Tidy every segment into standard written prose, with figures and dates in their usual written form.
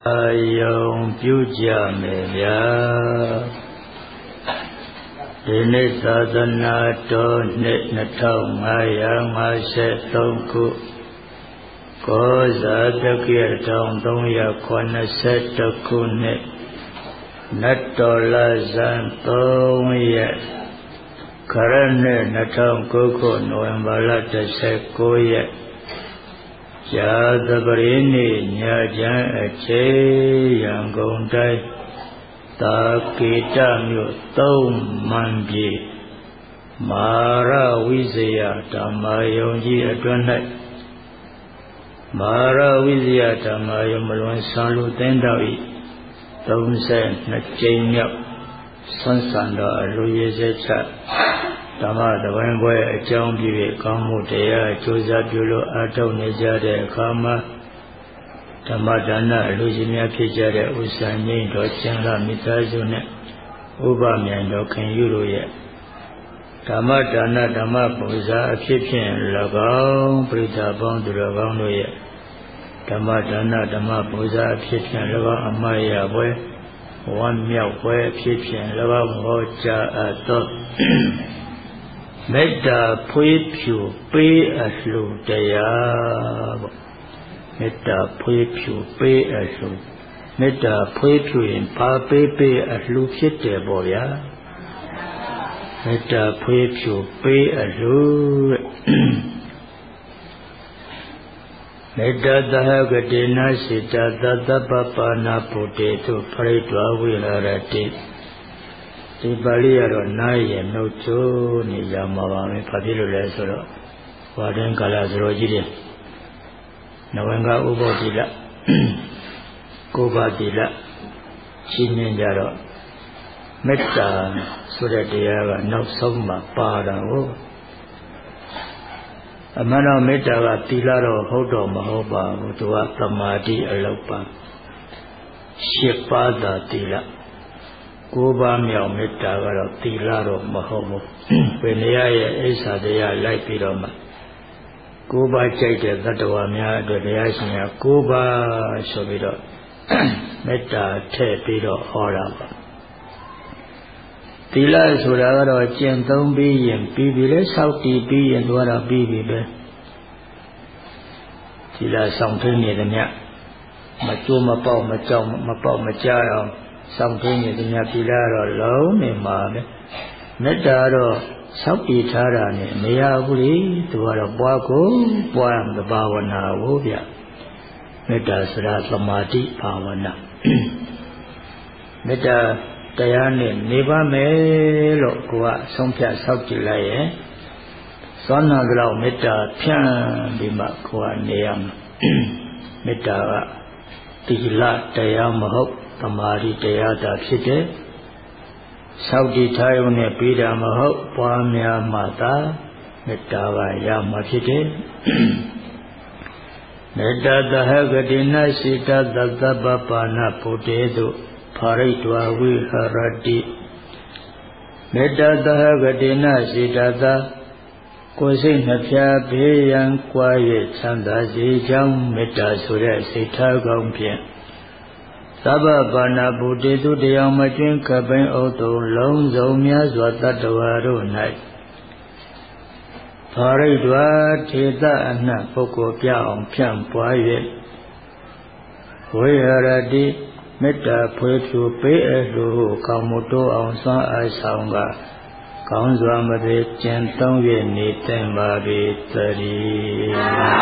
ယုံပြုကြမယ်ဗျာဒီနေ့သာသနာတော်နှစ်2553ခုကောဇာတက္ကရာ1382ခုနှစ်နတ်တော်လဇန်3ရက်ခရနှစ်2009ခုနိုဝင်ဘာလ19ရက်ဇာတပရိနိညချမ်းအချိန်ရန်ကုန်တိုင်းတာကေတမြို့3မန်ပြေမာရဝိဇယဓမ္မယုံကြီးအတွင်း၌မာရဝိဇယဓမ္မယုံမလွန်ဆံလူသင်းတော်၏32ကြိမ်မြောက်ဆွမ်းဆံတော်အလူရည်စက်ချဓမ္မတပင်းပွဲအကြောင်းပြု၍ကောင်းမှုတရားကြိုးစားပြုလို့အားထုတ်နေကြတဲ့အခါမှာဓမ္မဒါနအလူရှင်များဖြစ်ကြတဲ့ဥစ္စာငိမ့်တော်ကျန်လာမိသားစုနဲ့ဥပမြိုင်တော်ခင်ယူတို့ရဲ့ဓမ္မဒါနဓမ္မပူဇာအဖြစ်ဖြင့်၎င်းပရိသတ်ပေါင်းသူတော်ကောင်းတို့ရဲ့ဓမ္မဒါနဓမ္မပူဇာအဖြစ်ဖြင့်၎င်းအမှားရပွဲဝမ်းမြောက်ပွဲအဖြစ်ဖြင့်၎င်းဟောကြားအပ်သောမေတ္တာဖွေးဖြူပေးအလှူတရားပေါ့မေတ္တာဖွေးဖြူပေးအလှူမေတ္တာဖွေးဖြူရင်ဘာပေးအလှူဖြစ်တယ်ပေါ့ဗျာမေတ္တာဖွေးဖြူပေးအလှူမေတ္တာသဟဂတိနာစိတသတ္တပပနာပုတေတုပရိဒဝဝိဟရတိဒီပါဠိကတော့နားရဲ့နှုတ်ချိုးနေကြမှာပါပဲဘာဖြစ်လို့လဲဆိုတော့ဝါဒင်းကာလဇရောကြီးတယ်နဝင်္ဂဥပုသ္တိလကိုးပါးတိလရှင်းနေကြတော့မေတ္တာဆိုတဲ့တရားကနောက်ဆုံးမှပါတာကိုအမှန်တော့မေတ္တာကသီလတော့ဟုတ်တော့မဟုတ်ပါဘူးသူကသမာဓိအလုပ်ပါ8ပါးသာသီလ9ပါးမြောက်မေတ္တာကတော့သီလတော့မဟုတ်ဘူးဝိနည်းရဲ့အိစ္ဆာတရားလိုက်ပြီးတော့မှ9ပါးကြိုက်တဲ့သတ္တဝါများအတွက်တရားရှင်က9ပါးဆိုပြီးတော့မေတ္တာထည့်ပြီးတော့ဟောတာပါသီလဆိုတာကတော့ကျင့်သုံးပြီးရင်ပြီးပြီလေစောင့်တည်ပြီးရင်သွားတော့ပြီးပြီပဲသီလဆောင်ထင်းနေတယ်မြတ်မကျိုးမပေါက်မကြောက်မပေါက်မကြားအောင်ဆောင်ထင်းနေတယ်မြတ်သီလတော့လုံးနေမှာပဲမေတ္တာတော့စောင့်တည်ထားတာနဲ့မရဘူးလေသူကတော့ပွားကိုပွားမဘာဝနာကိုဗျမေတ္တာဆိုတာသမာဓိဘာဝနာမေတ္တာတရားနဲ့နေပါမယ်လို့ကိုကဆုံးဖြတ်ဆောက်ကြည့်လိုက်ရဲ့သောနာကတော့မေတ္တာဖြန့်ပြီးမှကိုကနေရမှာမေတ္တာကသီလတရားမဟုတ်သမာဓိတရားသာဖြစ်တယ်ဆောက်တည်ထားရုံနဲ့ပြီးတာမဟုတ်ပွားများမှသာမေတ္တာကရမှာဖြစ်တယ်မေတ္တာသဟဂတိနစိတသတ္တပပနာပုတေတုဖာရိတဝဝိဟရတိမေတ္တာသဟဂတိနစိတသကိုယ်စိတ်နှဖျားဘေးရန်ကွာ၍ချမ်းသာစေကြောင်းမေတ္တာဆိုတဲ့စိတ်ထားကောင်းဖြင့်သဗ္ဗပါဏဗုတေတုတရားမကျွင်းကပိန်ဥတုလုံးစုံများစွာတတ္တဝါတို့၌ဖာရိတဝထေတအနှံ့ပုဂ္ဂိုလ်ပြအောင်ဖြန့်ပွား၍ဝိဟရတိမေတ္တာဖွေးဖြူပေးအပ်လို့ကောင်းမှုတိုးအောင်စွမ်းအားဆောင်ကကောင်းစွာမသေးကျင့်သုံး၍နေသင့်ပါပေသတည်း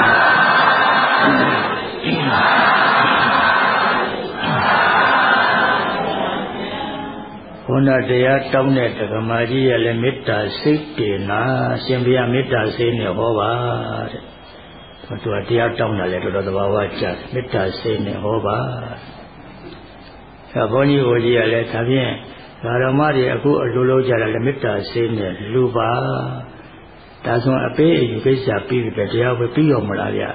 ဘုရားတရားတောင်းတဲ့ဓမ္မကြီးရဲ့လည်းမေတ္တာစိတ်တည်နာရှင်ဘုရားမေတ္တာစိတ်နဲ့ဟောပါတဲ့သူကတရားတောင်းတာလည်းတော်တော်သဘာဝကျမေတ္တာစိတ်နဲ့ဟောပါဘုန်းကြီးကိုကြီးကလည်းဒါဖြင့်ဓမ္မတွေအခုအလိုလိုကြတာလည်းမေတ္တာစိတ်နဲ့လူပါဒါဆိုအပေးအယူကိစ္စပြီးပြီပဲတရားပဲပြီးရောမလားဗျ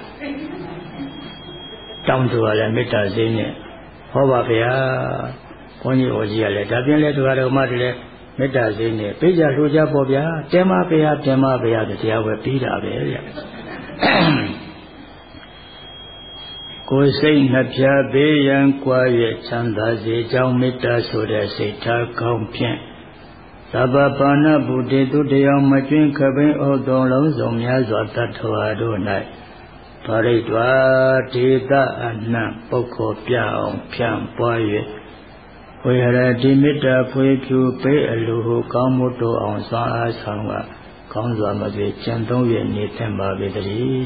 တောင်းသူကလည်းမေတ္တာစိတ်နဲ့ဟောပါဗျာဘုန်းကြီးကိုကြီးကလည်းဒါဖြင့်လည်းဓမ္မတွေလည်းမေတ္တာစိတ်နဲ့ပေးကြလှူကြပေါ့ဗျာတင်ပါဗျာတင်ပါဗျာတရားပဲပြီးတာပဲဗျကိုယ်စိတ်နှပြဘေးရန်ကွာ၍ချမ်းသာစေကြောင်းမေတ္တာဆိုတဲ့စိတ်ထားကောင်းဖြင့်သဗ္ဗပါဏဗုဒ္ဓေသူတရားမကျွင်းခပိဩသုံးလုံးစုံများစွာတတ္တဝါတို့၌ပရိဒွာဒေသအနှံ့ပုဂ္ဂိုလ်ပြအောင်ဖြန့်ပွား၍ဝေဟရတိမေတ္တာဖွေဖြူပေးအလိုဟုကောင်းမှုတို့အောင်စွမ်းအားဆောင်ကကောင်းစွာမပြေကျင့်သုံး၍နေသင့်ပါပေတည်း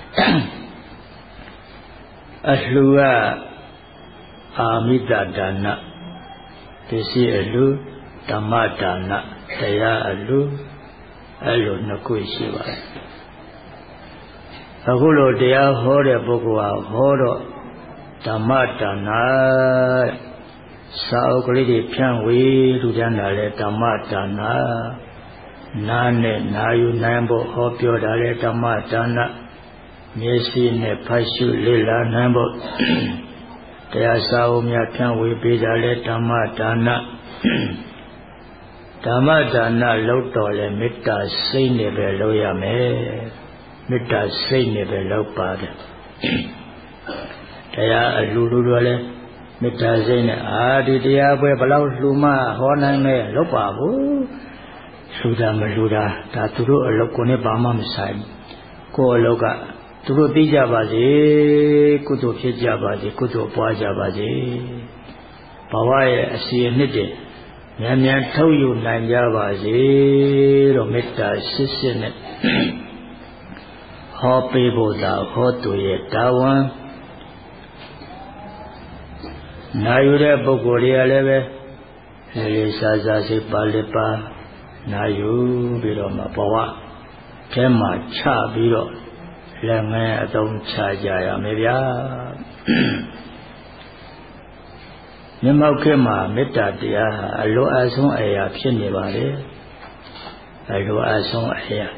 တဲ့အလှူကအာမိတဒါနပစ္စည်းအလှူဓမ္မဒါနတရားအလှူအဲ့လိုနှစ်ခုရှိပါတယ်အခုလိုတရားဟောတဲ့ပုဂ္ဂိုလ်ဟာဟောတော့ဓမ္မဒါနစာအုပ်ကလေးတွေဖြန့်ဝေလူတန်းတာလဲဓမ္မဒါနနားနဲ့နာယူနိုင်ဖို့ဟောပြောတာလဲဓမ္မဒါနမျက်စိနဲ့ဖတ်ရှုလေ့လာနိုင်ဖို့တရားစာအုပ်များဖြန့်ဝေပေးတာလဲဓမ္မဒါနဓမ္မဒါနလုပ်တော်လဲမေတ္တာစိတ်နဲ့ပဲလုပ်ရမယ်မေတ္တာစိတ်နဲ့ပဲလုပ်ပါတယ်တရားအလှူလူတော်လဲမေတ္တာစိတ်နဲ့ဒီတရားပွဲဘလောက်လှူမှဟောနိုင်လဲလုပ်ပါဘူးလှူတာမလှူတာဒါသူတို့အလုပ်ကိုနဲ့ဘာမှမဆိုင်ကိုယ်အလုပ်ကသူတို့သိကြပါစေကုသိုလ်ဖြစ်ကြပါစေကုသိုလ်ပွားကြပါစေဘဝရဲ့အစီအနှစ်တွေမြန်မြန်ထုတ်ယူနိုင်ကြပါစေတော့မေတ္တာရှိရှိနဲ့ဟောပေးဖို့သာဟောသူရဲ့တာဝန်နာယူတဲ့ပုဂ္ဂိုလ်တွေကလည်းပဲလေးစားစားစိတ်ပါလက်ပါနာယူပြီးတော့မှဘဝထဲမှာချပြီးတော့လက်ငယ်အသုံးချကြရမယ်ဗျာမြတ်မောက်ခေတ်မှာမေတ္တာတရားဟာအလိုအဆုံးအရာဖြစ်နေပါလေအလိုအဆုံးအရာ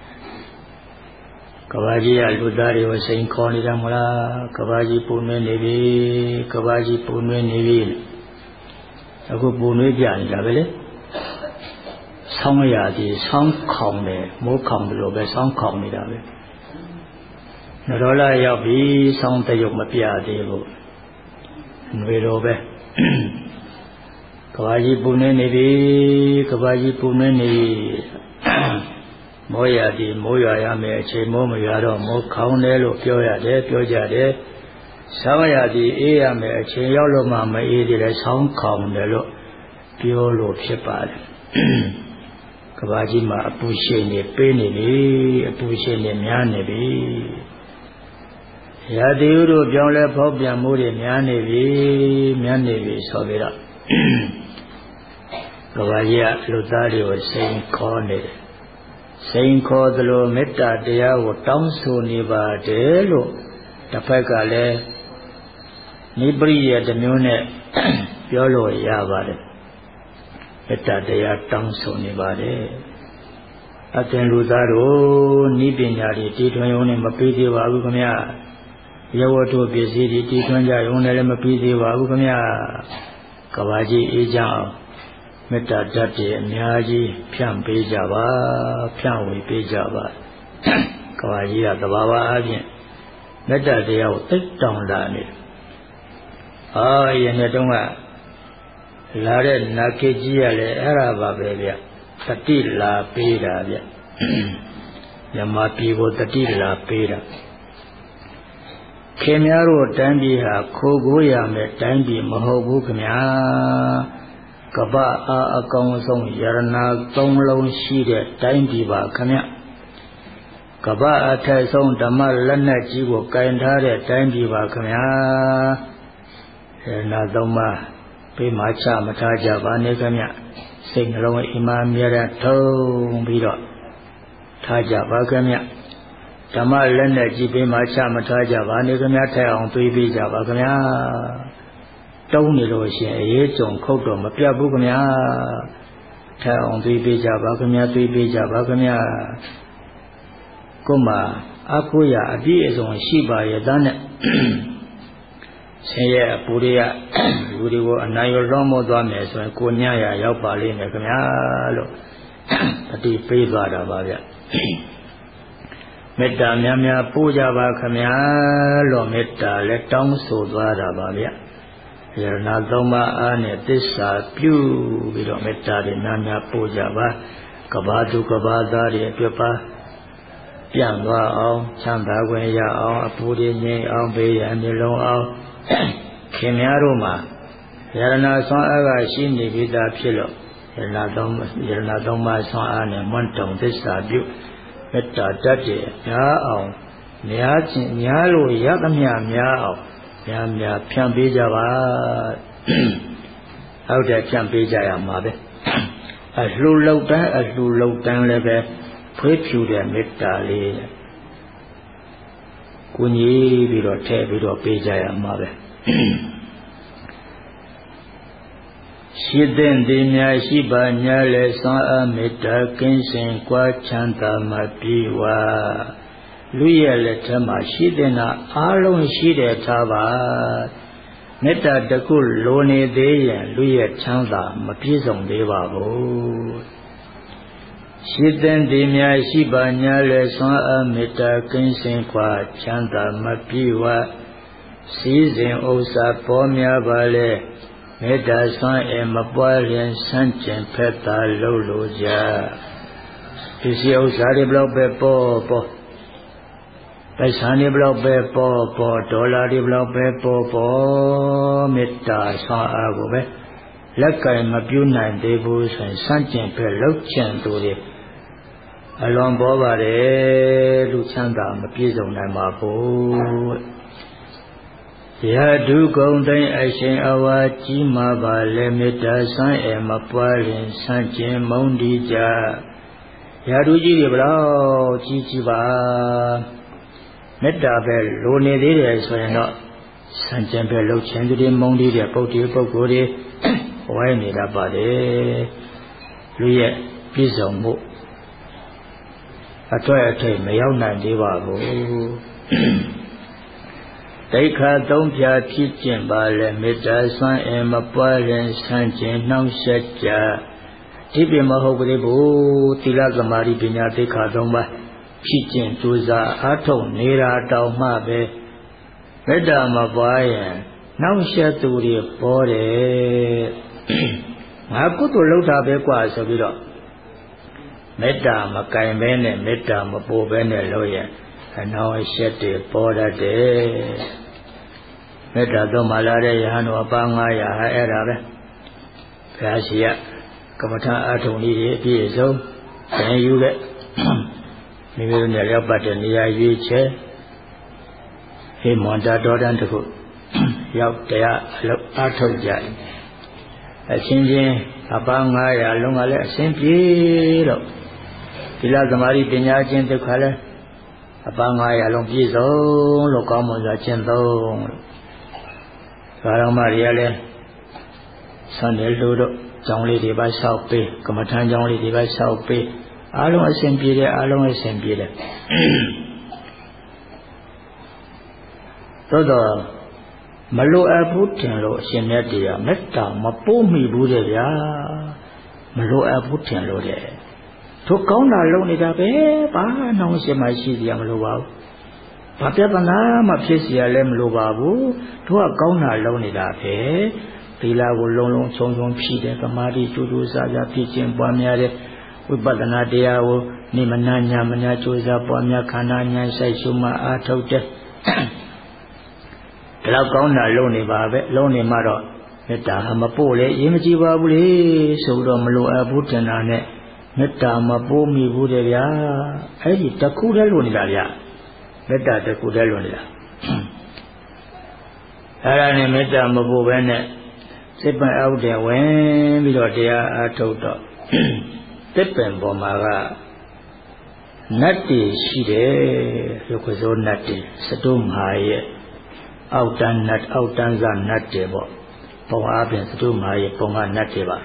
ကဘာကြီးကလူသားတွေကိုစိန်ခေါ်နေတယ်မလားကဘာကြီးပူနွေးနေပြီကဘာကြီးပူနွေးနေပြီအခုပူနွေးကြနေတာပဲလေဆောင်းရသည်ဆောင်းခေါင်တယ်မိုးခေါင်တယ်လို့ပဲဆောင်းခေါင်နေတာပဲနရောလာရောက်ပြီဆောင်းတရုပ်မပြသေးဘူးຫນွေတော်ပဲကဘာကြီးပူနွေးနေပြီကဘာကြီးပူနွေးနေပြီမိုးရသည်မိုးရွာရမယ်အချိန်မိုးမရွာတော့မိုးခေါင်းတယ်လို့ပြောရတယ်ပြောကြတယ်ဆောင်းရသည်အေးရမယ်အချိန်ရောက်လို့မှမအေးသေးလဲဆောင်းခေါင်တယ်လို့ပြောလို့ဖြစ်ပါတယ်ကဘာကြီးမှာအပူရှိန်နေပေးနေပြီအပူရှိန်နေများနေပြီရာသီဥတုပြောင်းလဲဖောက်ပြန်မှုတွေများနေပြီဆိုပြီးတော့ကဘာကြီးကလူသားတွေကိုစိန်ခေါ်နေတယ်စိန်ခေါ်သလိုမေတ္တာတရားကိုတောင်းဆိုနေပါတယ်လို့တစ်ဖက်ကလည်းနိပရိယတစ်မျိုးနဲ့ပြောလို့ရပါတယ်မေတ္တာတရားတောင်းဆိုနေပါတယ်အသင်လူသားတို့နိပညာတွေတည်ထွင်ရုံနဲ့မပြီးသေးပါဘူးခင်ဗျာရဝတ္ထုပစ္စည်းတွေတည်ထွင်ကြရုံနဲ့လည်းမပြီးသေးပါဘူးခင်ဗျာကဘာကြီးအေးချမ်းအောင်မေတ္တာဓာတ်တွေအများကြီးဖြန့်ပေးကြပါဖြန့်ဝေပေးကြပါကဘာကြီးကသဘာဝအပြင်မေတ္တာတရားကိုသိတောင်းလာနေတယ်ယနေ့တုန်းကလာတဲ့နာခေကြီးကလည်းအဲ့ဒါပါပဲဗျတတိလာပေးတာဗျမြမပြည်ကိုတတိလာပေးတာခင်များတို့တိုင်းပြည်ဟာခိုးကိုရမယ်တိုင်းပြည်မဟုတ်ဘူးခင်ဗျာကပ္ပအားအကောင်းဆုံးယရနာသုံးလုံးရှိတဲ့တိုင်းပြည်ပါခင်ဗျကပ္ပအထက်ဆုံးဓမ္မလက်နက်ကြီးကိုကင်ထားတဲ့တိုင်းပြည်ပါခင်ဗျာယရနာသုံးပါးပေးမှချမထားကြပါနဲ့ခင်ဗျစိတ်နှလုံးအိမ်မှာအမြဲတမ်းထုံပြီးတော့ထားကြပါခင်ဗျဓမ္မလက်နဲ့ကြည်ပေးမှချမထားကြပါနဲ့ခင်ဗျထိုင်အောင်သွေးပေးကြပါခင်ဗျတုံးနေလို့ရှိရင်အေးကြုံခုတ်တော့မပြတ်ဘူးခင်ဗျထိုင်အောင်သွေးပေးကြပါခင်ဗျသွေးပေးကြပါခင်ဗျကို့မှာအခုရအပြည့်အစုံရှိပါရဲ့သားနဲ့ဆင်းရဲအပူတွေကလူတွေကိုအနိုင်ရလွှမ်းမိုးသွားမယ်ဆိုရင်ကိုညရရောက်ပါလိမ့်မယ်ခင်ဗျာလို့တတိပေးသွားတာပါဗျမေတ္တာများများပို့ကြပါခမညာလို့မေတ္တာလည်းတောင်းဆိုသွားတာပါဗျယရဏသုံးပါးအားနဲ့သစ္စာပြုပြီးတော့မေတ္တာတွေများများပို့ကြပါကဘာသူကဘာသားတွေအတွက်ပါပြန့်သွားအောင်ချမ်းသာခွင့်ရအောင်အပူတွေငြိမ်းအောင်ဘေးရန်မျိုးလုံးအောင်ခင်များတို့မှာယရဏဆွမ်းအားကရှိနေပြီသားဖြစ်လို့ယရဏသုံးပါးဆွမ်းအားနဲ့မွန်းတုံသစ္စာပြုမေတ္တာတတ်တဲ့များအောင်များလို့ရသမျှများအောင်များဖြန့်ပေးကြပါဟုတ်တယ်ဖြန့်ပေးကြရမှာပဲအလှူလောက်တန်းလည်းပဲဖွေးဖြူတဲ့မေတ္တာလေးကိုကြီးပြီးတော့ထည့်ပြီးတော့ပေးကြရမှာပဲရှိတဲ့ဒီများရှိပါညာလဲဆွမ်းအားမေတ္တာကင်းစင်ကွာချမ်းသာမှပြေဝလူရဲ့လက်ထက်မှာရှိတဲ့နာအားလုံးရှိတယ်ထားပါမေတ္တာတခုလိုနေသေးရင်လူရဲ့ချမ်းသာမပြည့်စုံသေးပါဘူးရှိတဲ့ဒီများရှိပါညာလဲဆွမ်းအားမေတ္တာကင်းစင်ကွာချမ်းသာမှပြေဝစည်းစဉ်ဥစ္စာပေါ်များပါလေမေတ္တာဆွမ်းအမပွားလျင်ဆန့်ကျင်ဖက်သာလုပ်လို့ကြပစ္စည်းဥစ္စာတွေဘလောက်ပဲပေါ်ပိုက်ဆံတွေဘလောက်ပဲပေါ်ဒေါ်လာတွေဘလောက်ပဲပေါ်မေတ္တာဆွမ်းအားကိုပဲလက်ကင်မပြုနိုင်သေးဘူးဆိုရင်ဆန့်ကျင်ဖက်လုပ်ချင်သူတွေအလွန်ပေါ်ပါတယ်လူချမ်းသာမပြည့်စုံနိုင်ပါဘူးယဒုကုံတိုင်းအရှင်အဝါကြီးမှာပါလေမေတ္တာဆွမ်းအမပွားရင်ဆန့်ကျင်မုန်းဒီကြယဒုကြီးတွေဘလောက်ကြီးပါမေတ္တာပဲလိုနေသေးတယ်ဆိုရင်တော့ဆန့်ကျင်ပဲလှုပ်ခြင်းတွေမုန်းဒီတဲ့ပုဂ္ဂိုလ်တွေဝိုင်းနေတတ်ပါတယ်လူရဲ့ပြည့်စုံမှုအထိတ်မရောက်နိုင်သေးပါဘူးဒိဋ္ဌာသုံးဖြာဖြစ်ကျင့်ပါလေမေတ္တာဆွမ်းအမပွားရင်ဆန့်ကျင်နှောင့်ယှက်ကြဒီပြမဟုတ်ဘူးသီလသမာဓိပညာဒိဋ္ဌာသုံးပါဖြစ်ကျင့်ကြိုးစားအားထုတ်နေတာတောင်မှပဲမေတ္တာမပွားရင်နှောင့်ယှက်သူတွေပေါ်တယ်ငါကုသိုလ်လုပ်တာပဲกว่าဆိုပြီးတော့မေတ္တာမကင်ပဲနဲ့မေတ္တာမပို့ပဲနဲ့လို့ရင်အနှောင့်အယှက်တွေပေါ်တတ်တယ်မေတ္တာသုံးပါလာတဲ့ယဟန်တော်အပါ900ဟာအဲ့ဒါပဲဘုရားရှိခိုးကမ္မထာအထုံကြီးတွေအပြည့်စုံသင်ယူတဲ့မိမိတို့နဲ့ရောက်ပတ်တဲ့နေရာရွေးချယ်ဟိမန္တာတော်တန်းတစ်ခုရောက်တရားအလုပ်အားထုတ်ကြတယ်အချင်းချင်းအပါ900လုံးကလည်းအစဉ်ပြေတော့သီလသမာဓိပညာချင်းဒုက္ခလည်းအပါ900လုံးပြည့်စုံလို့ကောင်းမွန်စွာကျင့်သုံးဘာတော်မတွေကလည်းဆန္ဒလူတို့ကျောင်းလေးတွေပါဆောက်ပေးကမ္မထမ်းကျောင်းလေးတွေပါဆောက်ပေးအားလုံးအစဉ်ပြေတယ်အားလုံးအစဉ်ပြေတယ်သို့တော့မလိုအပ်ဘူးထင်လို့အရှင်မြတ်တွေကမေတ္တာမပို့မိဘူးတဲ့ဗျာမလိုအပ်ဘူးထင်လို့တဲ့သူကောင်းတာလုပ်နေတာပဲဘာနှောင့်ယှက်မှရှိစရာမလိုပါဘူးဘာပြဿနာမှဖြစ်စရာလည်းမလိုပါဘူးသူကကောင်းတာလုပ်နေတာပဲသီလကိုလုံးခြုံဖြည့်တယ်သမာဓိကျိုးကျိုးစားစားဖြည့်ခြင်းပွားများတယ်ဝိပဿနာတရားကိုနိမနာညာမညာကျိုးစားပွားများခန္ဓာဉာဏ်ဆိုင်ရှုမှအားထုတ်တယ်ဒါတော့ကောင်းတာလုပ်နေပါပဲလုံးနေမှတော့မေတ္တာမပို့လေရေးမကြည့်ပါဘူးလေဆိုတော့မလိုအပ်ဘူးထင်တာနဲ့မေတ္တာမပို့မိဘူးတဲ့ဗျာအဲ့ဒီတခုတည်းလို့နေတာဗျာမေတ္တာတခုတည်းလို့နေတာအဲ့ဒါနဲ့မေတ္တာမပို့ပဲနဲ့စိတ်ပန်အောက်တယ်ဝင်ပြီးတော့တရားအားထုတ်တော့တစ်ပင်ပေါ်မှာကနတ်တွေရှိတယ်ရုပ်ကစိုးနတ်တွေစတုမဟာရဲ့အောက်တန်းနတ်အောက်တန်းကနတ်တွေပေါ့ပုံအားဖြင့်စတုမဟာရဲ့ပုံကနတ်တွေပါ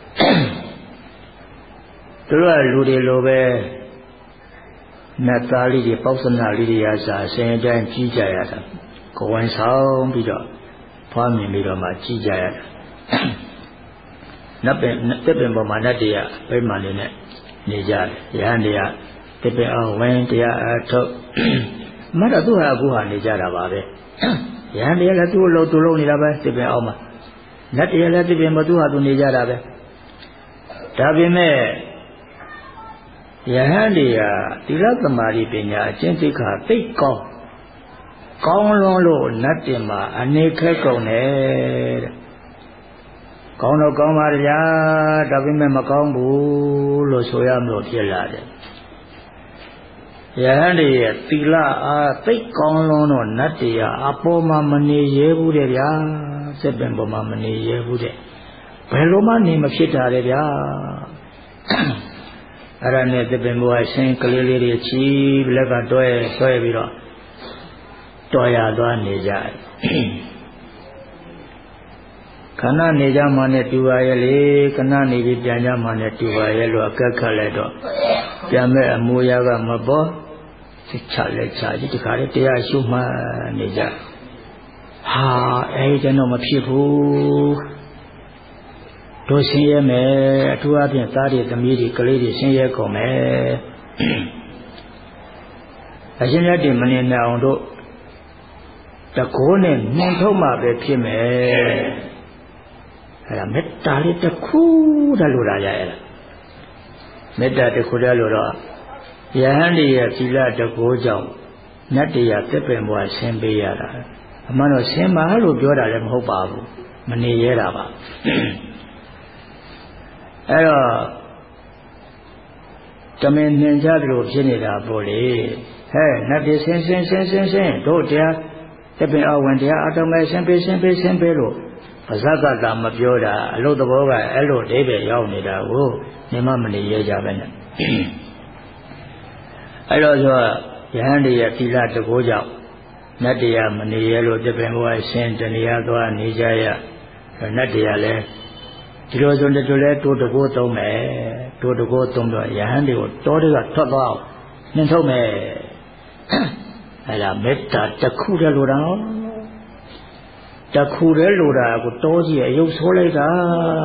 သူတို့ကလူတွေလိုပဲနတ်သားလေးတွေပေါက်စနာလေးတွေရာစာဆင်းတိုင်းကြီးကြရတာကိုယ်ဝန်ဆောင်ပြီးတော့ဖွားမြင်ပြီးတော့မှကြီးကြရတာနတ်ပင်တက်ပင်ပေါ်မှာနတ်တွေကဗိမာန်လေးနဲ့နေကြတယ်ရဟန်းတွေကတပင်အောင်ဝင်တရားအထုတ်မတ်တော့သူဟာအခုဟာနေကြတာပါပဲယဟန်တရားလည်းသူ့လို့သူ့လုံးနေတာပဲတပင်အောင်မှာနတ်တရားလည်းတပင်မသူဟာသူနေကြတာပဲဒါပေမဲ့ယဟန်တရားသီလသမာဓိပညာအကျင့်သိက္ခာသိကောင်းလွန်းလို့နတ်တင်မှာအနေခက်ကုန်တယ်တဲ့ကောင်းတော့ကောင်းပါဗျာဒါပေမဲ့မကောင်းဘူးလို့ဆိုရမလို့ဖြစ်လာတယ်ယဟန်တွေရဲ့သီလအားသိကောင်းလွန်းတော့နတ်တရားအပေါ်မှာမနေရဲဘူးတဲ့ဗျာစက်ပင်ပေါ်မှာမနေရဲဘူးတဲ့ဘယ်လိုမှနေမဖြစ်တာတဲ့ဗျာအဲ့ဒါနဲ့စက်ပင်ဘုရားရှင်ကလေးလေးတွေချီးလက်ကတွဲပြီးတော့တော်ရသွားနေကြတယ်ခဏနေကြမှနဲ့တူပါရဲ့လေခဏနေပြီးပြန်ကြမှနဲ့တူပါရဲ့လို့အကက်ခတ်လိုက်တော့ပြန်မဲ့အမူအရာကမပေါ်ချလက်ချကြီးတခါလေတရားရှုမှနေကြဟာအဲ့ဒီတော့မဖြစ်ဘူးတို့ဆင်းရဲမယ်အထူးအဖြင့်သားတွေသမီးတွေကလေးတွေဆင်းရဲကုန်မယ်အရှင်မြတ်တွေမနေနိုင်အောင်တို့တကိုးနဲ့နှင်ထုတ်မှပဲဖြစ်မယ်အဲ့ဒါမေတ္တာလေးတစ်ခုတည်းလို့လာရရလားမေတ္တာတစ်ခုတည်းလို့တော့ယဟန်တွေရဲ့သီလတကိုးကြောင့်နတ်တရားသက်ပင်ဘွားဆင်းပေးရတာအမှန်တော့ဆင်းပါလို့ပြောတာလည်းမဟုတ်ပါဘူးမနေရတာပါအဲ့တော့တမင်နှင်ကြသလိုဖြစ်နေတာပေါ့လေဟဲ့နတ်တွေဆင်းတို့တရားတပင်အဝင်တရားအတော်မဲ့ဆင်းပေးလို့ပါဇက်ကတာမပြောတာအလို့သဘောကအဲ့လိုအိဗယ်ရောက်နေတာကိုနေမမနေရကြပဲနဲ့အဲ့တော့ဆိုယဟန်တွေရဲ့သီလတကိုးကြောင့်နတ်တရားမနေရလို့တပင်ဘဝဆင်းတနေရသွားနေကြရနတ်တရားလည်းဒီလိုဆိုတူလဲတိုးတကိုးသုံးမယ်တိုးတကိုးသုံးတော့ယဟန်တွေကိုတောတွေကထွက်သွားနှင်ထုတ်မယ်အဲ့ဒါမေတ္တာတစ်ခုတည်းလိုတာတစ်ခုတည်းလိုတာကိုတောကြီးအယုတ်ဆိုးလိုက်တာ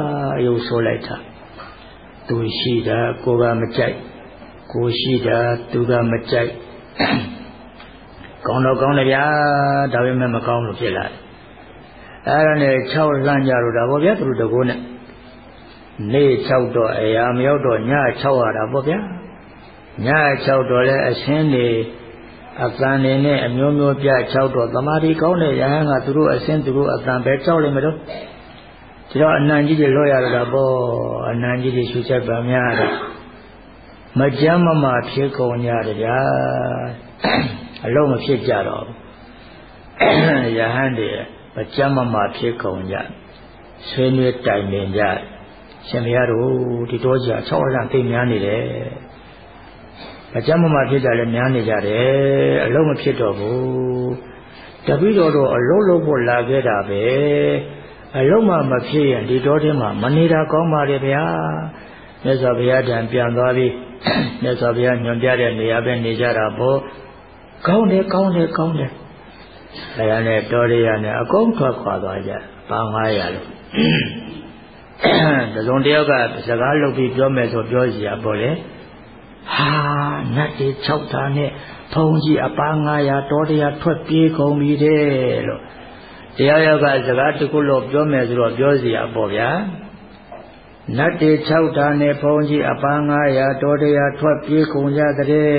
သူရှိတာကိုကမကြိုက်ကိုရှိတာသူကမကြိုက်ကောင်းတော့ကောင်းတယ်ဗျာဒါပေမဲ့မကောင်းလို့ဖြစ်လာတယ်အဲ့ဒါနဲ့6လမ်းကြလို့ဒါပေါ့ဗျာသူတို့တကိုးနဲ့နေ့6တော့အရာမရောက်တော့ည6ရတာပေါ့ဗျာည6တော့လဲအရှင်းနေအတန်နေနဲ့အမျိုးမျိုးပြ6တော့သမာဓိကောင်းတဲ့ယဟန်ကသူတို့အရှင်းသူတို့အတန်ပဲကြောက်လိမ့်မယ်တော့ဒီတော့အနံကြီးတွေလွှတ်ရတာပေါ့အနံကြီးတွေရှုချက်ပါများတယ်မကြမ်းမမာဖြစ်ကုန်ကြတယ်ဗျာအလုံးမဖြစ်ကြတော့ယဟန်တွေမကြမ်းမမာဖြစ်ကုန်ကြဆွေးနွေးတိုင်ပင်ကြရှင်ဘုရားတို့ဒီတော့ကြာ6လသိများနေတယ်အကြမ်းမမဖြစ်ကြလည်းများနေကြတယ်အလုံးမဖြစ်တော့ဘူးတပည့်တော်တို့အလုံးလုံးဖို့လာခဲ့တာပဲအလုံးမဖြစ်ရင်ဒီတော့ထဲမှာမနေတာကောင်းပါလေဗျာမြတ်စွာဘုရားတန်ပြန်သွားပြီးမြတ်စွာဘုရားညွှန်ပြတဲ့နေရာပဲနေကြတာပေါ့ကောင်းတယ်အဲ့ဒါနဲ့တော်ရရနဲ့အကုန်ထွက်ခွာသွားကြပါ900လို့တစုံတယောက်ကစကားလုပ်ပြီးပြောမယ်ဆိုပြောစီရပေါ့လေဟာနတ်တွေ6တာနဲ့ဖုံကြီးအပါ900တော်တရားထွက်ပြေးကုန်ပြီတဲ့လို့တရားယောက်ကစကားတစ်ခုလို့ပြောမယ်ဆိုတော့ပြောစီရပေါ့ဗျာနတ်တွေ6တာနဲ့ဖုံကြီးအပါ900တော်တရားထွက်ပြေးကုန်ကြတဲ့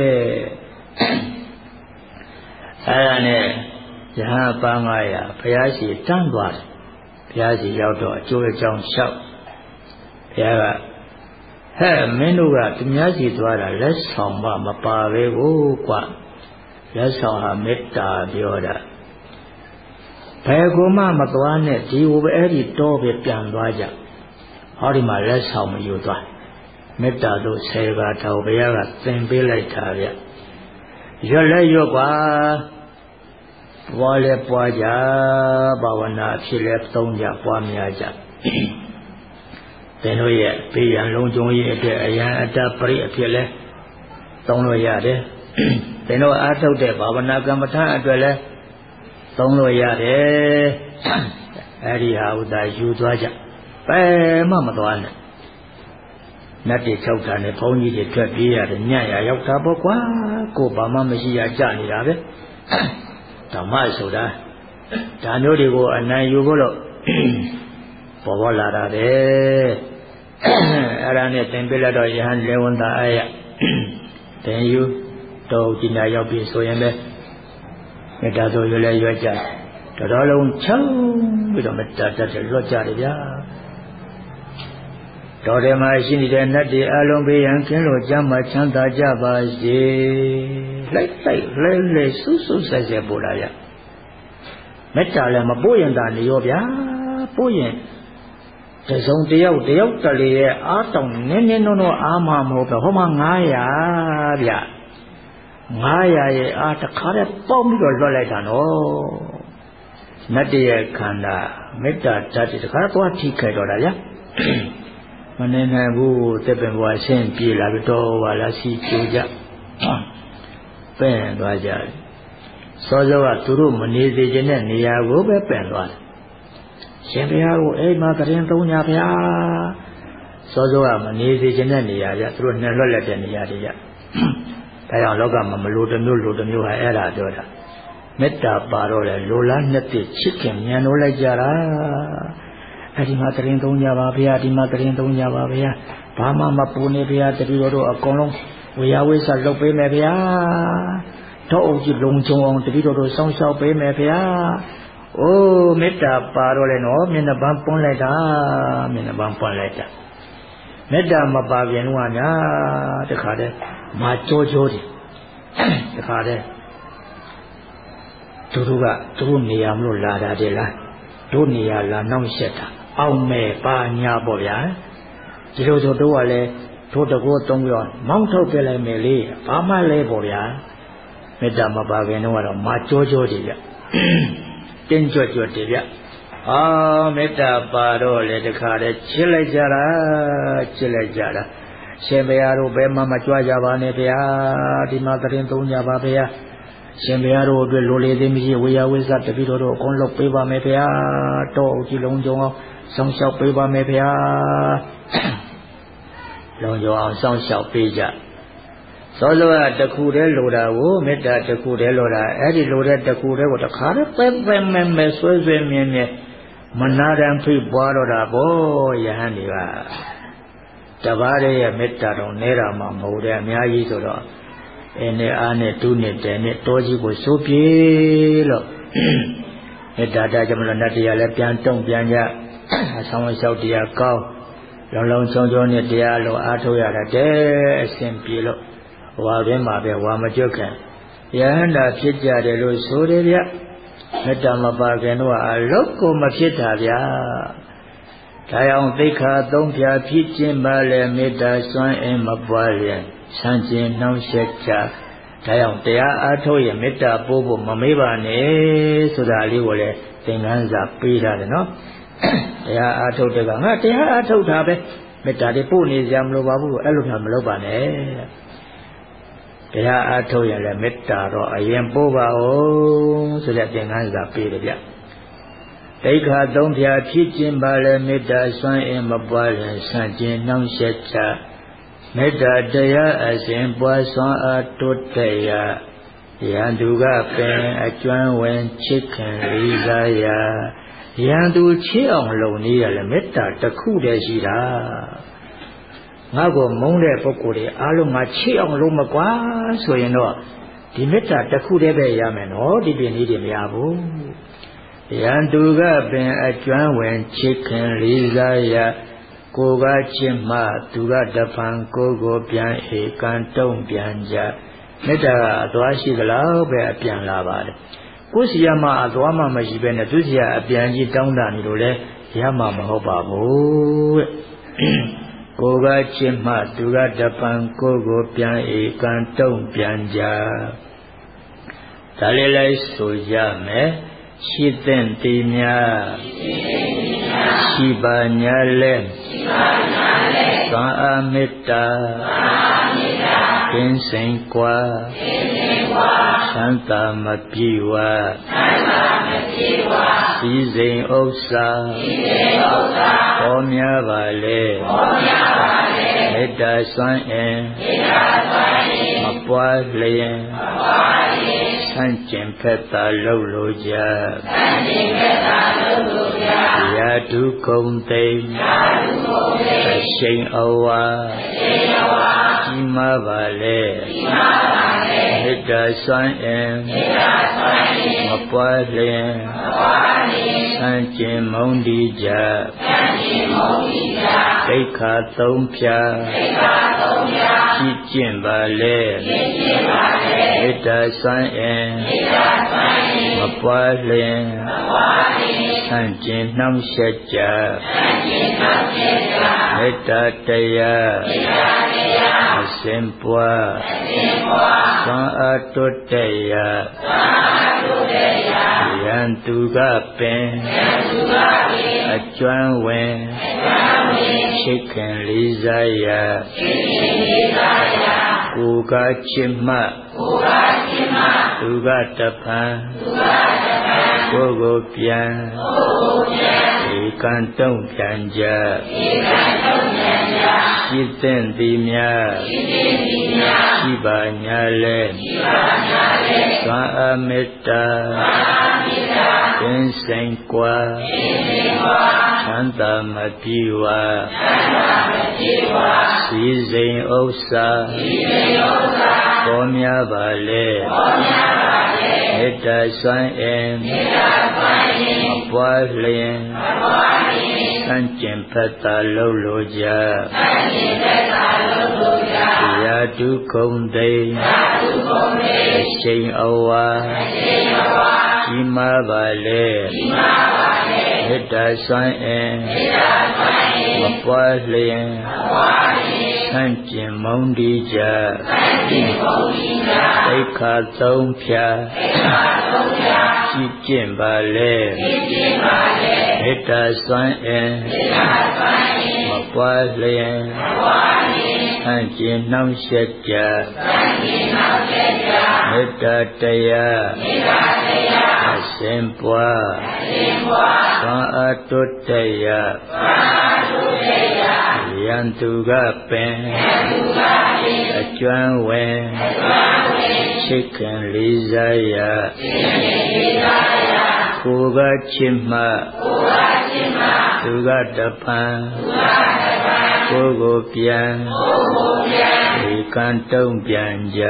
အဲ့ဒါနဲ့ယဟန်ပါ900ဘုရားရှိတန်းသွားတယ်ဘုရားရှိရောက်တော့အကျိုးအကြောင်းလျှောက်ဘုရားကဟဲ့မင်းတို့ကသူများစီသွားတာလက်ဆောင်မပါပဲကိုကွာလက်ဆောင်ဟာမေတ္တာပြောတာဘယ်ကိုမှမသွားနဲ့ဒီဟိုပဲအဲ့ဒီတော့ပဲပြန်သွားကြဟောဒီမှာလက်ဆောင်မယူသွားမေတ္တာတို့ဆယ်ပါးတော်ဘုရားကသင်ပေးလိုက်တာဗျရွတ်လဲရွတ်ပါပွားလဲပွားကြဘာဝနာအဖြစ်လဲသုံးကြပွားများကြသင်တို့ရဲ့ဘေးရန်လုံးကျုံရေးအတွက်အယံအတ္တပရိအဖြစ်လဲသုံးလို့ရတယ်သင်တို့အားထုတ်တဲ့ဘာဝနာကမ္မထာအတွက်လဲသုံးလို့ရတယ်အဲ့ဒီဟာဥဒ္ဒါယူသွားကြဘယ်မှမသွားနဲ့နတ်တွေ၆ဌာနဲ့ဘုန်းကြီးတွေထွက်ပြေးရတယ်ညံ့ရရောက်တာပေါ့ကွာကိုဘာမှမရှိရကြနေတာပဲဓမ္မဆိုတာဒါမျိုးတွေကိုအနိုင်ယူဖို့လို့ပေါ်လာတာပဲအဲ့ဒါနဲ့သင်ပြလိုက်တော့ယဟန်လေဝန္တာအယသင်ယူတော့ဒီနာရောက်ပြီဆိုရင်ပဲမေတ္တာဆိုရွယ်လဲရွယ်ကြတော်တော်လုံးချောင်းပြီးတော့မေတ္တာတတ်တယ်လွတ်ကြတယ်ဗျာတော်တယ်မှာရှိနေတဲ့နတ်တွေအလုံးဘေးရန်ကင်းလို့ကြမ်းမှချမ်းသာကြပါစေလိုက်လဲဆူဆူဆက်ဆက်ပို့လာရမေတ္တာလည်းမပို့ရင်သာနေရောဗျာပို့ရင်တစုံတယောက်တလေရဲ့အားတောင်နည်းနော်အားမမဟုတ်ပဲဟောမှာ900ဗျ900ရဲ့အားတခါတည်းပေါက်ပြီးတော့လွတ်လိုက်တာနော်နတ်တရဲ့ခန္ဓာမေတ္တာဓာတ်တခါသွားထိခိုက်တော့တာဗျမနေနိုင်ဘူးတက်ပင်ဘွားရှင်းပြေလာပြီးတော့ပါလားစီကျိုးကြပင့်သွားကြစောစောကသူတို့မနေစေခြင်းတဲ့နေရာကိုပဲပင့်သွားတယ်ရှင်ဘုရားကိုအိမ်မှာတရင်သုံးညာဗျာစောစောကမနေစေခြင်းတဲ့နေရာကြသူတို့နှံလွတ်လက်တဲ့နေရာတွေကြဒါကြောင့်လောကမှာမလိုတစ်မျိုးဟာအဲ့ဒါပြောတာမေတ္တာပါတော့လေလိုလားနှစ်သိချစ်ခင်ဉာဏ်လို့လိုက်ကြတာအဲ့ဒီမှာတရင်သုံးညာပါဗျာဒီမှာတရင်သုံးညာပါဗျာဘာမှမပူနေဗျာတတိတော်တို့အကုန်လုံးဝေယဝိဆလုပ်ပေးမယ်ဗျာတော့အုပ်ကြီးလုံချုံအောင်တတိတော်တို့စောင့်ရှောက်ပေးမယ်ဗျာအိုးမေတ္တာပါတော့လေနော်မျက်နှာပန်းပွန်းလိုက်တာမေတ္တာမပါပြန်တော့ညာတခါတည်းမာကြောတယ်တခါတည်းသူတို့နေရာမလို့လာတာတဲ့လားတို့နေရာလာနှောင့်ယှက်တာအောင်မဲ့ပါညာပေါ့ဗျာဒီလိုဆိုတို့ကလည်းတို့တကောသုံးပြောမောင်းထုတ်ပြလိုက်မယ်လေဘာမှလဲပေါ့ဗျာမေတ္တာမပါခင်တော့မာကြောတယ်ဗျတင်းကြွတယ်ဗျမေတ္တာပါတော့လေတခါတည်းချစ်လိုက်ကြတာရှင်ဘုရားတို့ဘယ်မှမကြွကြပါနဲ့ဗျာဒီမှာတရင်သုံးကြပါဗျာရှင်ဘုရားတို့အတွက်လိုလေသေးမရှိဝေယဝိဇ္ဇတပိတော်တို့အကုန်လုပ်ပေးပါမယ်ဗျာတော့အကြည့်လုံးကြုံအောင်စောင့်ရှောက်ပေးပါမယ်ဗျာလုံးကြုံအောင်စောင့်ရှောက်ပေးကြစောစောကတခုတည်းလိုတာကိုမေတ္တာတခုတည်းလိုတာအဲ့ဒီလိုတဲ့တခုတည်းကိုတခါတည်းပဲမဲဆွဲမြင်းမနာတံဖိပွားတော့တာပေါ့ယဟန်တွေကတပါးရဲ့မေတ္တာတော်နဲတာမှမဟုတ်တယ်အများကြီးဆိုတော့နဲ့အားနဲ့တူးနဲ့တဲနဲ့တောကြီးကိုစိုးပြေလို့မေတ္တာတကြောင့်မလို့နတ်တရားလည်းပြန်တုံ့ပြန်ကြအဆောင်လျှောက်တရားကောင်းလုံးချုံနဲ့တရားလို့အားထုတ်ရတာတဲ့အစဉ်ပြေလို့ဝါတွင်မှာပဲဝါမကျွတ်ခင်ယဟန္တာဖြစ်ကြတယ်လို့ဆိုတယ်ဗျမေတ္တာမပါခင်တော့အလုတ်ကိုမဖြစ်တာဗျာဒါကြောင့်သိက္ခာသုံးဖြာဖြစ်ခြင်းပါလေမေတ္တာစွမ်းအင်မပွားရင်ဆန့်ကျင်နှောင့်ယှက်ကြဒါကြောင့်တရားအားထုတ်ရင်မေတ္တာပို့ဖို့မမေ့ပါနဲ့ဆိုတာလေးကိုလည်းသင်ခန်းစာပေးထားတယ်နော်တရားအားထုတ်တဲ့ကငါတရားအားထုတ်တာပဲမေတ္တာတွေပို့နေကြမလို့ပါဘူးအဲ့လိုမှမလုပ်ပါနဲ့တရားအားထုတ်ရင်လည်းမေတ္တာတော့အရင်ပို့ပါဦးဆိုတဲ့သင်ခန်းစာပေးတယ်ဗျသိက္ခာသုံးဖြာဖြစ်ခြင်းပါလေမေတ္တာစွမ်းအင်မပွားရင်ဆန့်ကျင်နှောင့်ယှက်ကြမေတ္တာတရားအစဉ်ပွားစွမ်းအားတိုးတက်ရာယန္တုကပင်အကျွမ်းဝင်ချစ်ခင်လေးစားရာယန္တုချစ်အောင်လုပ်နေရလေမေတ္တာတစ်ခုတည်းရှိတာငါ့ကိုမုန်းတဲ့ပုဂ္ဂိုလ်တွေအားလုံးငါချစ်အောင်လုပ်မကွာဆိုရင်တော့ဒီမေတ္တာတစ်ခုတည်းပဲရမယ်နော်ဒီပြင်လေးတွေမရဘူးယန္တုကပင်အကျွမ်းဝင်ချစ်ခင်လေးစားရာကိုကချစ်မှသူကတဖန်ကိုပြန်ဧကန်တုံ့ပြန်ကြမေတ္တာအသွားရှိသလားပဲအပြန်လာပါတယ်ကိုယ်စီရမှအသွားမှမရှိပဲနဲ့သူစီရအပြန်ကြီးတောင်းတနေလို့လဲရမှမဟုတ်ပါဘူးကိုကချစ်မှသူကတဖန်ကိုပြန်ဧကန်တုံ့ပြန်ကြဒါလေးလိုက်ဆိုကြမယ်ရှိတဲ့တိများရှိပါညာလဲသံအာမေတ္တာကင်းစင်ကွာသံသာမပြေဝစည်းစိမ်ဥစ္စာပေါ်များပါလေမေတ္တာစွမ်းအင်မပွားလျင်ဆန့်ကျင်ဖက်သာလှုပ်လို့ကြရာဓုကုံသိမ့်အရှိန်အဝါကြီးမားပါလေမေတ္တာစွမ်းအင်မပွားလျင်ဆန့်ကျင်မုန်းတီးကြဒိဋ္ဌာသုံးဖြာကြည်ကျင့်ပါလေမေတ္တာစွမ်းအင်မပွားလျင်ဆန့်ကျင်နှောင့်ယှက်ကြမေတ္တာတရားအစဉ်ပွားသွန်အားတိုးတက်ရာယံသူကပင်အကျွမ်းဝင်ချစ်ခင်လေးစားရာကိုယ်ကချစ်မှသူကတဖန်ကိုယ်ကိုပြန်ဧကံတုံ့ပြန်ကြရှိသင့်သည်များရှိပါညာလဲသွန်အားမေတ္တာသင်္စိန်ကွာချမ်းသာမပြေဝစီစိန်ဥစ္စာပေါ်များပါလေမေတ္တာစွမ်းအင်မပွားလျင်ဆန့်ကျင်ဖက်သာလှုပ်လို့ကြရာဓုကုံသိမ့်အရှိန်အဝါကြီးမားပါလေမေတ္တာစွမ်းအင်မပွားလျင်ဆန့်ကျင်မုန်းတီးကြဒိဋ္ဌာသုံးဖြာကြည်ကျင့်ပါလေမေတ္တာစွမ်းအင်မပွားလျင်ဆန့်ကျင်နှောင့်ယှက်ကြမေတ္တာတရားအစဉ်ပွားသွန်အားတိုးတက်ရာယံသူကပင်အကျွမ်းဝင်ချစ်ခင်လေးစားရာကိုယ်ကချစ်မှသူကတဖန်ကိုယ်ကိုပြန်ဧကံတုံ့ပြန်ကြ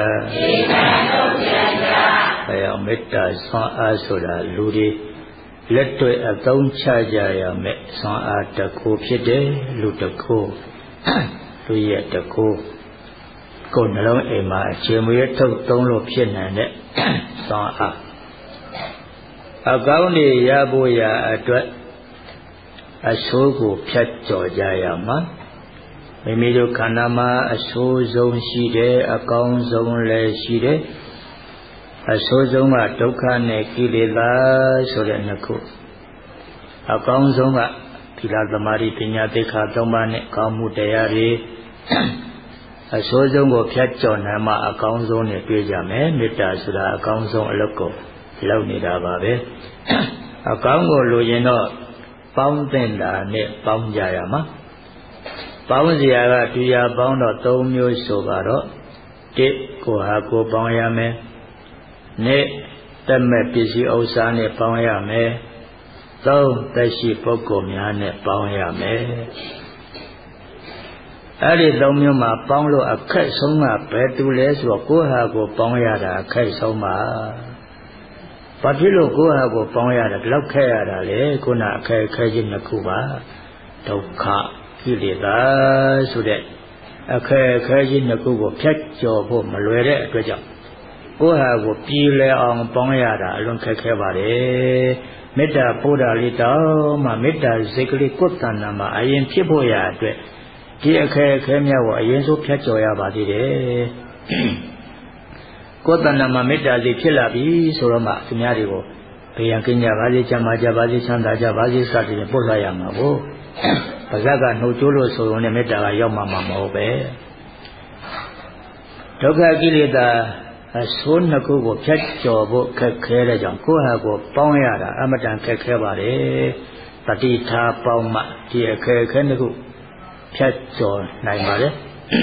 ဘယ်အောင်မေတ္တာဆွမ်းအားဆိုတာလူတွေလက်တွေ့အသုံးချကြရမယ်ဆွမ်းအားတစ်ခုဖြစ်တယ်လူတစ်ခုသူရဲ့တစ်ခုကိုယ်နှလုံးအိမ်မှာအခြေမွေးထုတ်သုံးလို့ဖြစ်နိုင်တဲ့ဆွမ်းအားအကောင်းတွေရဖို့ရာအတွက်အဆိုးကိုဖြတ်ကျော်ကြရမှာမိမိတို့ခန္ဓာမှာအဆိုးဆုံးရှိတယ်အကောင်းဆုံးလည်းရှိတယ်အဆိုးဆုံးကဒုက္ခနဲ့ကိလေသာဆိုတဲ့နှစ်ခုအကောင်းဆုံးကသီလသမာဓိပညာသိက္ခာ၃ပါးနဲ့ကောင်းမှုတရားတွေအဆိုးဆုံးကိုဖြတ်ကျော်နိုင်မှအကောင်းဆုံးနဲ့တွေ့ကြမယ်မေတ္တာဆိုတာအကောင်းဆုံးအလုပ်ကိုလုပ်နေတာပါပဲအကောင်းကိုလိုရင်တော့ပေါင်းသင့်တာနဲ့ပေါင်းကြရမှာပေါင်းစရာကတရားပေါင်းတော့၃မျိုးဆိုပါတော့၁ကိုဟာကိုပေါင်းရမယ်၂တက်မဲ့ပစ္စည်းဥစ္စာနဲ့ပေါင်းရမယ်၃သက်ရှိပုဂ္ဂိုလ်များနဲ့ပေါင်းရမယ်အဲ့ဒီ၃မျိုးမှာပေါင်းလို့အခက်ဆုံးကဘယ်သူလဲဆိုတော့ကိုဟာကိုပေါင်းရတာအခက်ဆုံးပါဘာဖြစ်လို့ကိုဟာကိုပေါင်းရတာလောက်ခဲရတာလေခုနအခက်ခဲခြင်းနှစ်ခုပါဒုက္ခကိလေသာဆိုတဲ့အခက်ခဲခြင်းနှစ်ခုကိုဖြတ်ကျော်ဖို့မလွယ်တဲ့အတွက်ကြောင့်ကိုဟာကိုပြည်လဲအောင်ပေါင်းရတာအလွန်ခက်ခဲပါတယ်မေတ္တာပို့တာလေးတောင်းမှမေတ္တာစိတ်ကလေးကိုယ်တဏ္ဍာမှာအရင်ဖြစ်ဖို့ရအတွက်ဒီအခက်ခဲများကိုအရင်ဆုံးဖြတ်ကျော်ရပါသေးတယ်ကိုယ်တဏ္ဍာမှာမေတ္တာစိတ်ဖြစ်လာပြီဆိုတော့မှသူများတွေကိုဘယ်ရန်ကင်းကြပါစေချမ်းသာကြပါစေချမ်းသာကြပါစေစသည်ဖြင့်ပို့လိုက်ရမှာကိုပါဇက်ကနှုတ်ကြိုးလို့ဆိုရုံနဲ့မေတ္တာကရောက်မှာမဟုတ်ပဲဒုက္ခကိလေသာအဆိုးနှစ်ခုကိုဖြတ်ကျော်ဖို့ခက်ခဲတဲ့ကြောင့်ကိုယ့်ဟာကိုယ်ပေါင်းရတာအမတန်ခက်ခဲပါတယ်တတိထားပေါင်းမှဒီအခက်အခဲတစ်ခုဖြတ်ကျော်နိုင်ပါလေ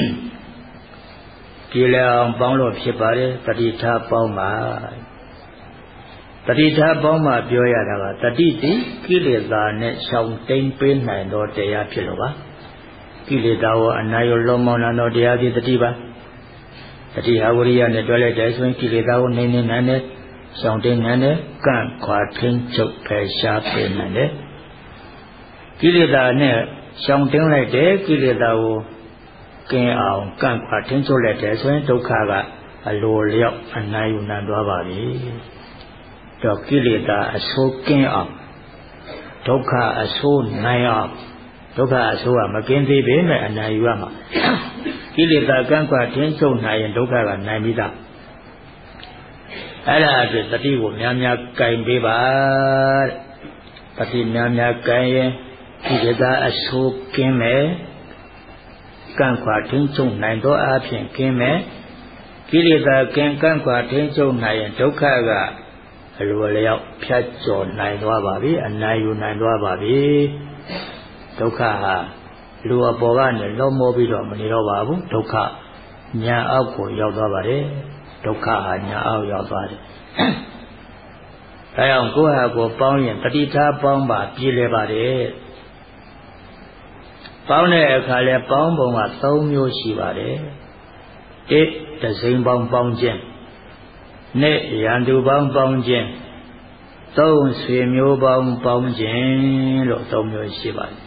ကြည်လည်အောင်ပေါင်းလို့ဖြစ်ပါတယ်တတိထားပေါင်းမှတတိထားပေါင်းမှပြောရတာကတတိတိကိလေသာနဲ့ရှောင်တိမ်ပေးနိုင်သောတရားဖြစ်လို့ပါကိလေသာကိုအနာရောလွန်မောင်းလာသောတရားဖြစ်တတိပါတတိဟာဝရိယနဲ့တွဲလိုက်တဲ့ဆိုရင်ကိလေသာကိုနိုင်နေနိုင်တဲ့ရှောင်တိမ်နိုင်တဲ့ကန့်ခွာထင်းချုပ်ဖယ်ရှားပေးနိုင်တဲ့ကိလေသာနဲ့ရှောင်တိမ်လိုက်တဲ့ကိလေသာကိုကင်းအောင်ကန့်ခွာထင်းချုပ်လိုက်တဲ့ဆိုရင်ဒုက္ခကအလိုလျောက်အနိုင်ယူနိုင်သွားပါပြီတော့ကိလေသာအဆိုးကင်းအောင်ဒုက္ခအဆိုးနိုင်အောင်ဒုက္ခအဆိုးကမကင်းသေးပေမဲ့အနိုင်ယူရမှာကိလေသာကန့်ကွက်တင်းချုပ်နိုင်ရင်ဒုက္ခကနိုင်ပြီးသားအဲ့ဒါအတွက်တတိကိုများများကင်ပေးပါတတိများများကင်ရင်ကိလေသာအဆိုးကင်းမယ်ကန့်ကွက်တင်းချုပ်နိုင်သောအဖြစ်ကင်းမယ်ကိလေသာကန့်ကွက်တင်းချုပ်နိုင်ရင်ဒုက္ခကအလိုလျောက်ဖြတ်ကျော်နိုင်သွားပါပြီအနိုင်ယူနိုင်သွားပါပြီဒုက္ခဟာလူအပေါ်ကနေလုံးမောပြီးတော့မနေတော့ပါဘူးဒုက္ခညာအောက်ကိုရောက်သွားပါတယ်ဒုက္ခဟာညာအောက်ရောက်သွားတယ်ဒါကြောင့်ကိုယ့်ဟာကိုယ်ပေါင်းရင်တတိထားပေါင်းပါပြည်လဲပါတယ်ပေါင်းတဲ့အခါလဲပေါင်းပုံက3မျိုးရှိပါတယ်1တစိမ့်ပေါင်းပေါင်းခြင်းနှစ်ရန်သူပေါင်းပေါင်းခြင်း3ဆွေမျိုးပေါင်းပေါင်းခြင်းလို့3မျိုးရှိပါတယ်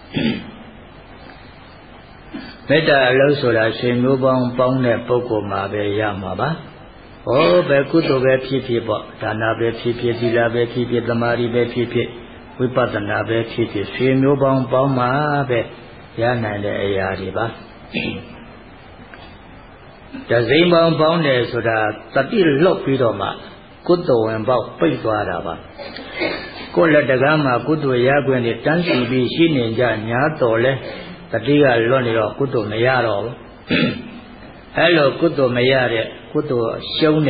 မေတ္တာအလုပ်ဆိုတာဆွေမျိုးပေါင်းပေါင်းတဲ့ပုဂ္ဂိုလ်မှာပဲရမှာပါဟောပဲကုသိုလ်ပဲဖြစ်ဖြစ်ပေါ့ဒါနပဲဖြစ်ဖြစ်သီလပဲဖြစ်ဖြစ်သမာဓိပဲဖြစ်ဖြစ်ဝိပဿနာပဲဖြစ်ဖြစ်ဆွေမျိုးပေါင်းပေါင်းမှာပဲရနိုင်တဲ့အရာတွေပါတစိမ့်ပေါင်းပေါင်းတယ်ဆိုတာတတိလွတ်ပြီးတော့မှကုသိုလ်ဝင်ပေါက်ပိတ်သွားတာပါကိုယ်လက်တကားမှာကုသိုလ်ရခွင့်တွေတန်းစီပြီးရှိနေကြညာတော်လဲတတိကလွတ်နေတော့ကုသိုလ်မရတော့ဘူးအဲ့လိုကုသိုလ်မရတဲ့ကုသိုလ်ရှုံး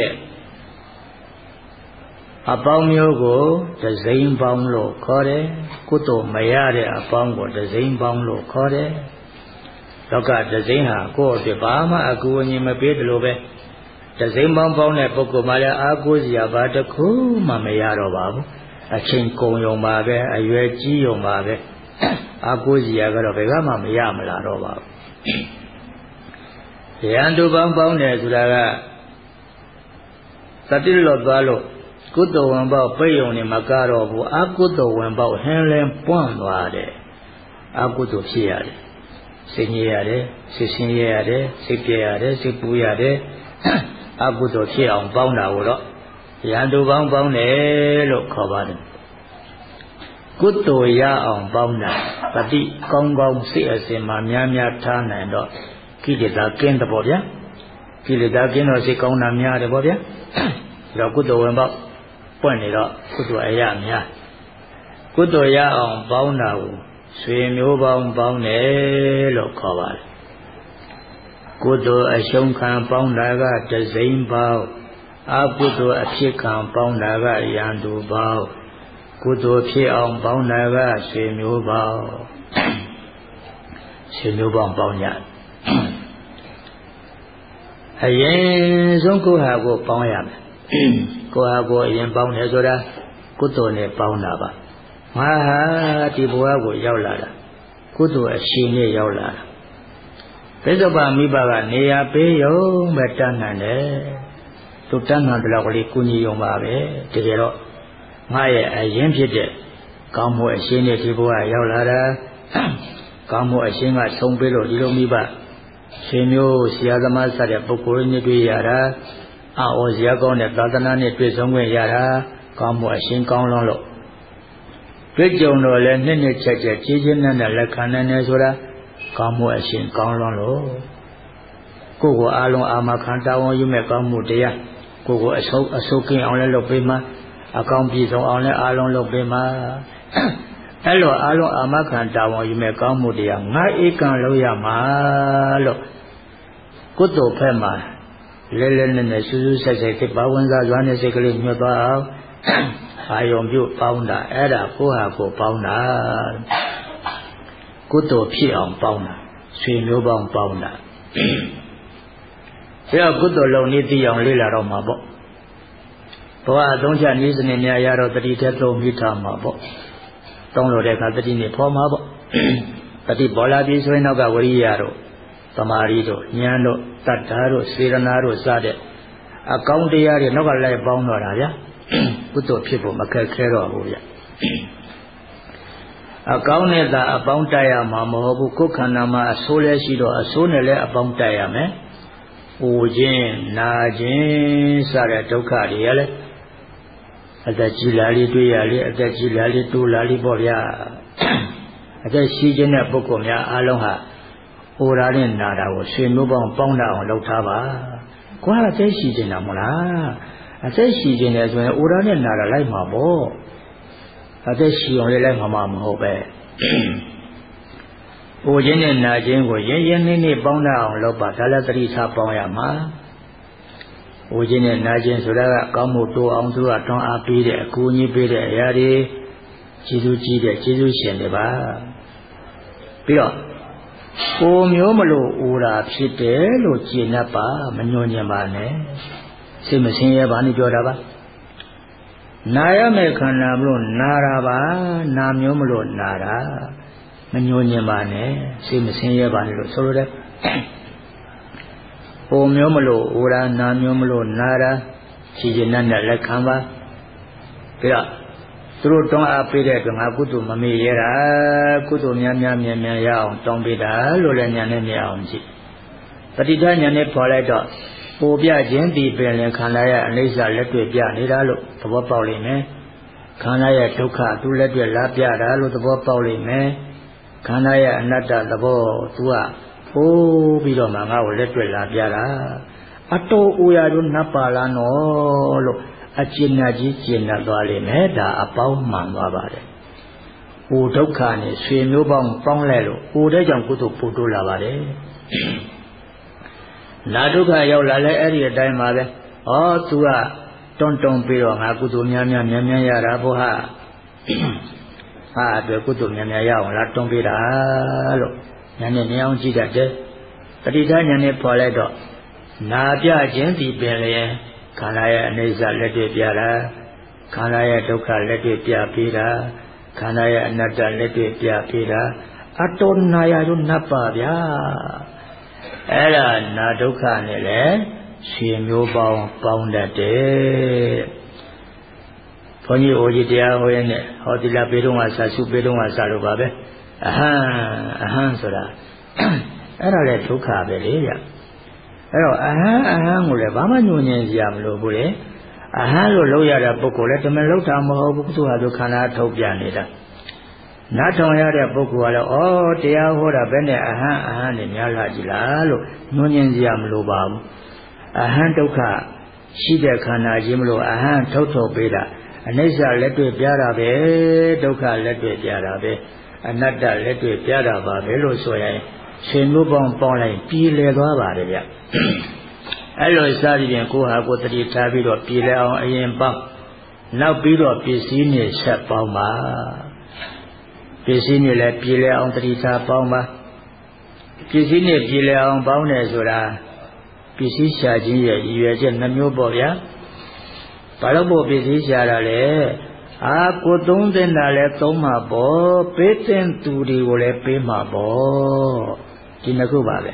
တဲ့အပေါင်းမျိုးကိုတစိမ့်ပေါင်းလို့ခေါ်တယ်ကုသိုလ်မရတဲ့အပေါင်းကိုတစိမ့်ပေါင်းလို့ခေါ်တယ်လောကတစိမ့်ဟာကိုယ့်အတွက်ဘာမှအကူအညီမပေးတယ်လို့ပဲတစိမ့်ပေါင်းပေါင်းတဲ့ပုဂ္ဂိုလ်မှလည်းအားကိုးစရာဘာတစ်ခုမှမရတော့ပါဘူးအချိန်ကုန်ရုံပါပဲအရွယ်ကြီးရုံပါပဲအားကိုးစရာကတော့ဘယ်ကမှမရမလာတော့ပါဘူးရန်သူပေါင်းပေါင်းတယ်ဆိုတာကသတိလွတ်သွားလို့ကုသိုလ်ဝင်ပေါက်ပိတ်ုံနေမကတော့ဘူးအကုသိုလ်ဝင်ပေါက်ဟင်းလင်းပွန့်သွားတယ်အကုသိုလ်ဖြစ်ရတယ်စိတ်ညစ်ရတယ်စိတ်ဆင်းရဲရတယ်စိတ်ပြည့်ရတယ်စိတ်ပူရတယ်အကုသိုလ်ဖြစ်အောင်ပေါင်းတာကိုတော့ရန်သူပေါင်းပေါင်းတယ်လို့ခေါ်ပါတယ်ကုသိုလ်ရအောင်ပေါင်းတာတတိကောင်းကောင်းစိတ်အစဉ်မှာများများထားနိုင်တော့ကိလေသာကင်းတယ်ပေါ့ဗျာကိလေသာကင်းတော့စိတ်ကောင်းတာများတယ်ပေါ့ဗျာဒါကုသိုလ်ဝင်ပေါက်ပွင့်နေတော့ကုသိုလ်အရာများကုသိုလ်ရအောင်ပေါင်းတာကိုဆွေမျိုးပေါင်းပေါင်းတယ်လို့ခေါ်ပါတယ်ကုသိုလ်အရှုံးခံပေါင်းတာကတစိမ့်ပေါင်းအကုသိုလ်အဖြစ်ခံပေါင်းတာကရန်သူပေါင်းကုသိုလ်ဖြစ်အောင်ပေါင်းတာကဆွေမျိုးပေါင်းဆွေမျိုးပေါင်းပေါင်းရအရင်ဆုံးကိုယ့်ဟာကိုပေါင်းရမယ်ကိုယ့်ဟာကိုအရင်ပေါင်းတယ်ဆိုတာကုသိုလ်နဲ့ပေါင်းတာပါငါဟာဒီဘဝကိုရောက်လာတာကုသိုလ်အရှိန်နဲ့ရောက်လာတာသစ္စာပမိဘကနေရာပေးရုံပဲတတ်နိုင်တယ်သူတတ်နိုင်တယ်လို့ကလေးကုညီရုံပါပဲတကယ်တော့ငါရဲ့အရင်ဖြစ်တဲ့ကောင်းမှုအရှိန်နဲ့ဒီဘဝရောက်လာတာကောင်းမှုအရှိန်ကဆုံးပေးလို့ဒီလိုမိဘရှင်မျိုးဆရာသမားစတဲ့ပုဂ္ဂိုလ်တွေတွေ့ရတာအော်ဆရာကောင်းတဲ့သာသနာနဲ့တွေ့ဆုံခွင့်ရတာကောင်းမှုအရှိန်ကောင်းလွန်းလို့တွေ့ကြုံတော့လဲနှစ်နှစ်ချက်ချက်ကြီးကြီးနဲ့လက်ခံနိုင်တယ်ဆိုတာကောင်းမှုအရှင်ကောင်းလွန်းလို့ကိုယ်ကိုအားလုံးအာမခံတာဝန်ယူမဲ့ကောင်းမှုတရားကိုယ်ကိုအဆုတ်ကင်းအောင်လဲလုပ်ပေးမှာအကောင်းပြည့်စုံအောင်လဲအားလုံးလုပ်ပေးမှာအဲ့လိုအားလုံးအာမခံတာဝန်ယူမဲ့ကောင်းမှုတရားငါဧကံလုပ်ရမှာလို့ကုသိုလ်ဖက်မှာလဲလဲနဲ့စူးစူးဆက်ဆက်ဖြစ်ပါဝင်စားစွာနဲ့စိတ်ကလေးညှို့သွားအောင်အာယုံပြုပေါင်းတာအဲ့ဒါကိုဟာကိုပေါင်းတာကုသိုလ်ဖြစ်အောင်ပေါင်းတာဆွေမျိုးပေါင်းပေါင်းတာဒါကုသိုလ်လုံးနည်းသိအောင်လေ့လာတော့မှာပေါ့ဘဝအသုံးချနည်းစနစ်များရတော့တတိတက်သုံးမိထားမှာပေါ့တောင်းလို့တဲ့အခါတတိနဲ့ဖော်မှာပေါ့တတိပေါ်လာပြီးဆိုရင်နောက်ကဝရိယတို့သမာဓိတို့ဉာဏ်တို့တတ္ထာတို့စေရနာတို့စတဲ့အကောင်းတရားတွေနောက်ကလိုက်ပေါင်းတော့တာဗျာကုသိုလ်ဖြစ်ဖို့မခက်ခဲတော့ဘူးဗျာအကောင်းနဲ့သာအပေါင်းတိုက်ရမှာမဟုတ်ဘူးကိုယ်ခန္ဓာမှာအဆိုးလည်းရှိတော့အဆိုးနဲ့လည်းအပေါင်းတိုက်ရမယ်။အိုခြင်းနာခြင်းစတဲ့ဒုက္ခတွေရလဲအသက်ကြီးလာလေးတွေ့ရလေအသက်ကြီးလာလေးတိုးလာလေးပေါ့ဗျာအသက်ရှိခြင်းတဲ့ပုဂ္ဂိုလ်များအားလုံးဟာအိုရာနဲ့နာတာကိုဆွေမျိုးပေါင်းပေါင်းတတ်အောင်လုပ်ထားပါ။ကိုယ်ကအသက်ရှိခြင်းတာမဟုတ်လား။အသက်ရှိခြင်းတယ်ဆိုရင်အိုရာနဲ့နာတာလိုက်မှာပေါ့။အသက်ရှိအောင်လည်းလိုက်မှာမဟုတ်ပဲ။အိုခြင်းနဲ့နာခြင်းကိုရင်းရင်းနှီးနှီးပေါင်းတတ်အောင်လုပ်ပါဒါလည်းသတိထားပေါင်းရမှာ။အိုခြင်းနဲ့နာခြင်းဆိုတာကကောင်းမှုတိုးအောင်သူကတွန်းအားပေးတဲ့အကူအညီပေးတဲ့အရာတွေကျေးဇူးကြီးတဲ့ကျေးဇူးရှင်တွေပါ။ပြီးတော့ကိုမျိုးမလို့အိုတာဖြစ်တယ်လို့ကျေနပ်ပါမညှို့ညင်ပါနဲ့စိတ်မဆင်းရဲပါနဲ့ပြောတာပါနာရမယ့်ခန္ဓာမလို့နာတာပါနာမျိုးမလို့နာတာမညှို့ညင်ပါနဲ့စိတ်မဆင်းရဲပါနဲ့လို့ဆိုလိုတယ်ကိုမျိုးမလို့အိုတာနာမျိုးမလို့နာတာခြေကျင်နဲ့လက်ခံပါပြီးတော့သူတို့တောင်းအားပေးတဲ့ကငါကုသိုလ်မမေ့ရတာကုသိုလ်များများမြန်မြန်ရအောင်တောင်းပေးတာလို့လည်းညာနဲ့မြင်အောင်ကြည့်ပဋိဌာညာနဲ့ပေါ်လိုက်တော့ပိုပြခြင်းဒီပင်လင်ခန္ဓာရဲ့အနိစ္စလက်တွေ့ပြနေတာလို့သဘောပေါက်လိမ့်မယ်ခန္ဓာရဲ့ဒုက္ခသူလက်တွေ့လာပြတာလို့သဘောပေါက်လိမ့်မယ်ခန္ဓာရဲ့အနတ္တသဘောသူကပိုးပြီးတော့မှငါ့ကိုလက်တွေ့လာပြတာအတော်အိုရတို့နှပ်ပါလားနော်လို့အကျဉ်းကြီးကျဉ်းသွားလိမ့်မယ်ဒါအပေါင်းမှန်သွားပါတယ်။အိုဒုက္ခနဲ့ဆွေမျိုးပေါင်းပေါင်းလိုက်လို့အိုတဲ့ကြောင့်ကုသိုလ်ပို့တိုးလာပါတယ်။နာဒုက္ခရောက်လာလဲအဲ့ဒီအတိုင်းပါပဲ။ဩသူကတွန်းပြီးတော့ငါကုသိုလ်များများမြန်မြန်ရတာဘုဟာ။ဟာအတွက်ကုသိုလ်များများရအောင်လားတွန်းပေးတာလို့ဉာဏ်နဲ့မြင်အောင်ကြည့်တတ်တယ်။ပဋိဌာဉာဏ်နဲ့ပေါ်လိုက်တော့နာပြခြင်းဒီပင်လည်းခန္ဓာရဲ့အနိစ္စလက်တွေ့ပြတာခန္ဓာရဲ့ဒုက္ခလက်တွေ့ပြပေးတာခန္ဓာရဲ့အနတ္တလက်တွေ့ပြပေးတာအတောနာယတို့နတ်ပါဗျာအဲ့ဒါနာဒုက္ခနဲ့လည်းရှင်မျိုးပေါင်းပေါင်းတတ်တယ်ဘုန်းကြီးအိုကြီးတရားဟောရင်းနဲ့ဟောတိလာပေတုံးကဆာစုပေတုံးကဆာလို့ပါပဲအဟံဆိုတာအဲ့ဒါလည်းဒုက္ခပဲလေဗျအဲ့တော့အဟံကိုလည်းဘာမှညှို့ညင်စရာမလိုဘူးလေအဟံလို့လောက်ရတဲ့ပုဂ္ဂိုလ်လည်းတမန်လောက်တာမဟုတ်ဘူးသူဟာသူခန္ဓာထုတ်ပြနေတာနားထောင်ရတဲ့ပုဂ္ဂိုလ်ကလည်းဩတရားဟောတာဘယ်နဲ့အဟံနဲ့များလာကြည်လားလို့ညှို့ညင်စရာမလိုပါဘူးအဟံဒုက္ခရှိတဲ့ခန္ဓာကြီးမလို့အဟံထုတ်ပေးတာအနိစ္စလက်တွေ့ပြတာပဲဒုက္ခလက်တွေ့ပြတာပဲအနတ္တလက်တွေ့ပြတာပါပဲလို့ဆိုရင်ရှင်မျိုးပေါင်းပေါင်းလိုက်ပြည်လည်သွားပါတယ်ဗျအဲ့လိုစသည်ဖြင့်ကိုဟာကိုတတိထားပြီးတော့ပြည်လည်အောင်အရင်ပေါင်းနောက်ပြီးတော့ပစ္စည်းနဲ့ဆက်ပေါင်းပါပစ္စည်းနဲ့လည်းပြည်လည်အောင်တတိထားပေါင်းပါပစ္စည်းနဲ့ပြည်လည်အောင်ပေါင်းတယ်ဆိုတာပစ္စည်းရှာခြင်းရဲ့ရည်ရွယ်ချက်နှမျိုးပေါ့ဗျာဘာလို့ပို့ပစ္စည်းရှာတာလဲကိုသုံးတဲ့နာလည်းသုံးမှာပေါ့ပေးတဲ့သူတွေကိုလည်းပေးမှာပေါ့ဒီနှစ်ခုပါပဲ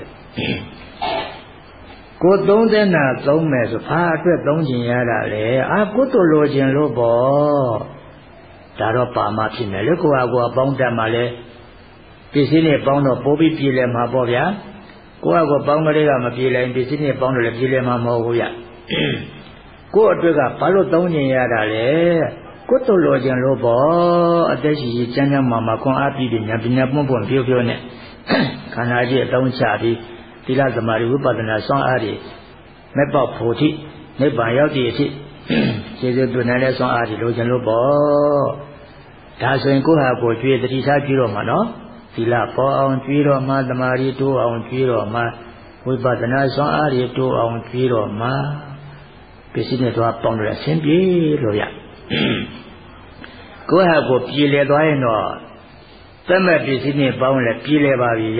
ကိုသုံးတဲ့နာသုံးမယ်ဆိုဘာအတွက်သုံးကျင်ရတာလဲကိုတို့လိုချင်လို့ပေါ့ဒါတော့ပါမဖြစ်မယ်လေကိုကပေါင်းတတ်မှလည်းပစ္စည်းနဲ့ပေါင်းတော့ပိုးပြီးပြည်လဲမှာပေါ့ဗျာကိုကပေါင်းကလေးကမပြည်လဲပစ္စည်းနဲ့ပေါင်းတော့လည်းပြည်လဲမှာမဟုတ်ဘူးဗျကိုအတွက်ကဘာလို့သုံးကျင်ရတာလဲကိုတို့လိုချင်လို့ပေါ့အသက်ရှိရှိကျမ်းကျမ်းမာခွန်အားပြီးညာပညာပွန့်ပွန့်ဖြိုးနဲ့ခန္ဓာကြီးအသုံးချပြီးသီလသမာဓိဝိပဿနာစွမ်းအားတွေမဲ့ပေါက်ဖို့ထိနိဗ္ဗာန်ရောက်သည့်အထိကျေစုတွင်နိုင်တဲ့စွမ်းအားတွေလိုချင်လို့ပေါ့ဒါဆိုရင်ကိုယ့်ဟာကိုယ်ကြွေးတတိထားကြည့်တော့မှာနော်သီလပေါ်အောင်ကြွေးတော့မှာသမာဓိတိုးအောင်ကြွေးတော့မှာဝိပဿနာစွမ်းအားတွေတိုးအောင်ကြွေးတော့မှာပစ္စည်းနဲ့တော့ပေါင်းလို့အဆင်ပြေလို့ရကိုယ့်ဟာကိုပြည်လဲသွားရင်တော့သက်မဲ့ပစ္စည်းနဲ့ပေါင်းလဲပြည်လဲပါပြီဗျ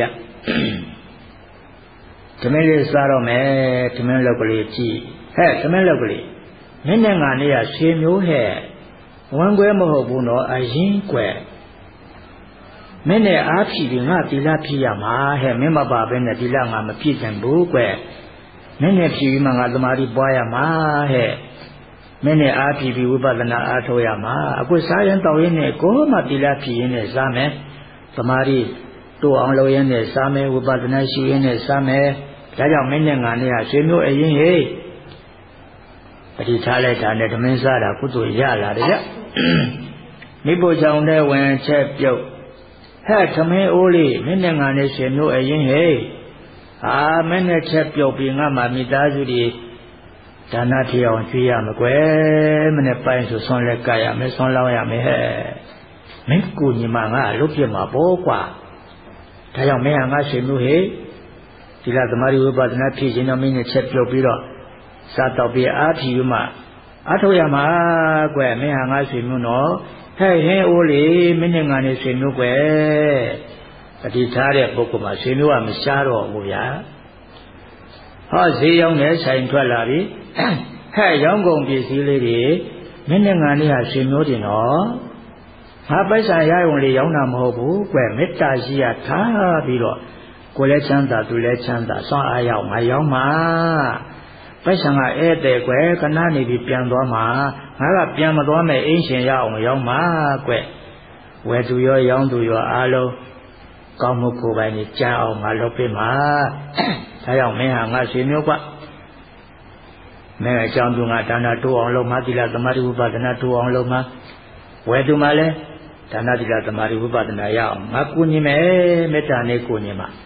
သမင်းလေးစားတော့မယ်သမင်းလောက်ကလေးကြည့်ဟဲ့သမင်းလောက်ကလေးမင်းနဲ့ငါနဲ့ရဆွေမျိုးဟဲ့ဝမ်းကွဲမဟုတ်ဘူးနော်အရင်ကွယ်မင်းနဲ့အားဖြီပြီးငါသီလဖြည့်ရမှာဟဲ့မင်းမပါဘဲနဲ့သီလငါမဖြည့်နိုင်ဘူးကွယ်မင်းနဲ့ဖြည့်ပြီးမှငါသမာဓိပွားရမှာဟဲ့မင်းနဲ့အားဖြည့်ပြီးဝိပဿနာအားထုတ်ရမှာအခုစားရင်တောက်ရင်နဲ့ကိုယ်မှသီလဖြည့်ရင်နဲ့စားမယ်သမာဓိတိုးအောင်လုပ်ရင်နဲ့စားမယ်ဝိပဿနာရှုရင်နဲ့စားမယ်ဒါကြောင့်မင်းနဲ့ငါနဲ့ဟာဆွေမျိုးအရင်ဟေးပဋိထားလိုက်တာနဲ့ဓမင်းစားတာကုသိုလ်ရလာတယ်ဗျမိဖို့ကြောင့်လည်းဝင်ချက်ပြုတ်ဟဲ့ဓမင်းအိုးလေးမင်းနဲ့ငါနဲ့ဆွေမျိုးအရင်ဟေးမင်းနဲ့ချက်ပြုတ်ပြီးငါမှမိသားစုတွေဒါနထီအောင်ကျွေးရမကွယ်မနဲ့ပိုင်းဆိုဆွန်လက်ကရမယ်ဆွန်လောင်းရမယ်ဟဲ့မင်းကိုညီမငါလုတ်ပြမှာပေါ့ကွာဒါကြောင့်မင်းဟာငါဆွေမျိုးဟေးဒီကသမารိဝိပဿနာဖြည့်ခြင်းတော့မင်းနဲ့ချက်ပြုတ်ပြီးတော့စားတော့ပြီးအားဖြည့်မှအားထုတ်ရမှာကွယ်မင်းဟာငါဆွေမျိုးနော်ဟဲ့ဟင်းအိုးလေမင်းနဲ့ငါနဲ့ဆွေမျိုးကွယ်ပဋိထားတဲ့ပုဂ္ဂိုလ်မှာဆွေမျိုးကမရှားတော့ဘူးဗျာဟောဈေးရောက်တဲ့ဆိုင်ထွက်လာပြီဟဲ့ရောင်းကုန်ပစ္စည်းလေးတွေမင်းနဲ့ငါနဲ့ဟာဆွေမျိုးတင်နော်ငါပိုက်ဆံရရုံလေးရောင်းတာမဟုတ်ဘူးကွယ်မေတ္တာရှိရထားပြီးတော့ကိုယ်လည်းချမ်းသာသူလည်းချမ်းသာဆွမ်းအားရောက်ငါရောက်မှာပိုက်ဆံကဧည့်သည်ကွယ်ခဏနေပြီးပြန်သွားမှာငါကပြန်မသွားမဲ့အင်းရှင်ရအောင်ရောက်မှာကွယ်ဝယ်သူရောရောင်းသူရောအားလုံးကောင်းမှုကိုယ်ပိုင်ကြီးကြားအောင်ငါလုပ်ပေးမှာဒါကြောင့်မင်းဟာငါဆွေမျိုးကွမင်းအကြောင်းသူငါဒါနတိုးအောင်လုပ်မှာသီလသမာဓိဝိပဿနာတိုးအောင်လုပ်မှာဝယ်သူမှလည်းဒါနသီလသမာဓိဝိပဿနာရအောင်ငါကူညီမယ်မေတ္တာနဲ့ကူညီမှာ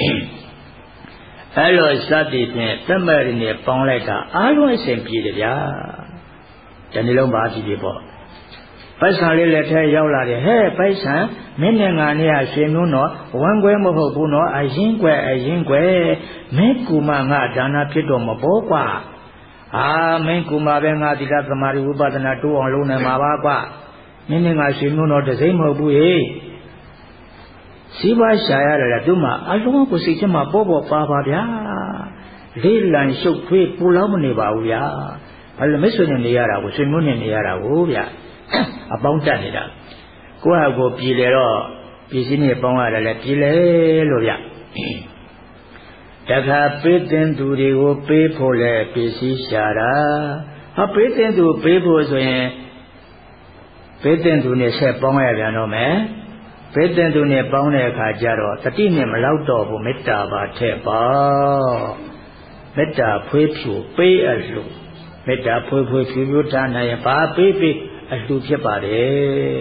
အဲ့လိုစသည်ဖြင့်သက်မဲ့ရင်းနဲ့ပေါင်းလိုက်တာအားလုံးအစဉ်ပြေတယ်ဗျာဒီနေ့လုံးပါကြည့်ပြီပေါ့ပိုက်ဆံလေးလက်ထဲရောက်လာတယ်ဟဲ့ပိုက်ဆံမင်းနဲ့ငါနဲ့ဆွေမျိုးတော့ဝမ်းကွဲမဟုတ်ဘူးနော်အရင်ကွယ်မင်းကူမငါဒါနဖြစ်တော့မပေါ်ကွာမင်းကူမပဲငါသီလသမာဓိဝိပဿနာတိုးအောင်လုပ်နိုင်မှာပါကွာမင်းနဲ့ငါဆွေမျိုးတော့တစိမ့်မဟုတ်ဘူးဟေ့စီးပွားရှာရတယ်လေသူ့မှာအလုံးကိုစိတ်ထဲမှာပေါ်ပါဗျာလေးလံရှုပ်ထွေးပူလောင်မနေပါဘူးဗျာဘာလို့မိတ်ဆွေနဲ့နေရတာကိုဆွေမျိုးနဲ့နေရတာကိုဗျာအပေါင်းတက်နေတာကိုယ့်ဟာကိုပြည်လေတော့ပြည်စည်းနဲ့ပေါင်းရတယ်လေပြည်လေလို့ဗျတခါပေးတင်သူတွေကိုပေးဖို့လဲပြည်စည်းရှာတာပေးတင်သူပေးဖို့ဆိုရင်ပေးတင်သူနဲ့ဆက်ပေါင်းရပြန်တော့မယ်ဘေးတင်သူနဲ့ပေါင်းတဲ့အခါကျတော့တတိနဲ့မလောက်တော့ဘူးမေတ္တာပါထည့်ပါမေတ္တာဖွေးဖြူပေးအလှမေတ္တာဖွေးဖြူဖြူထားနိုင်ရင်ဘာပေးအလှဖြစ်ပါတယ်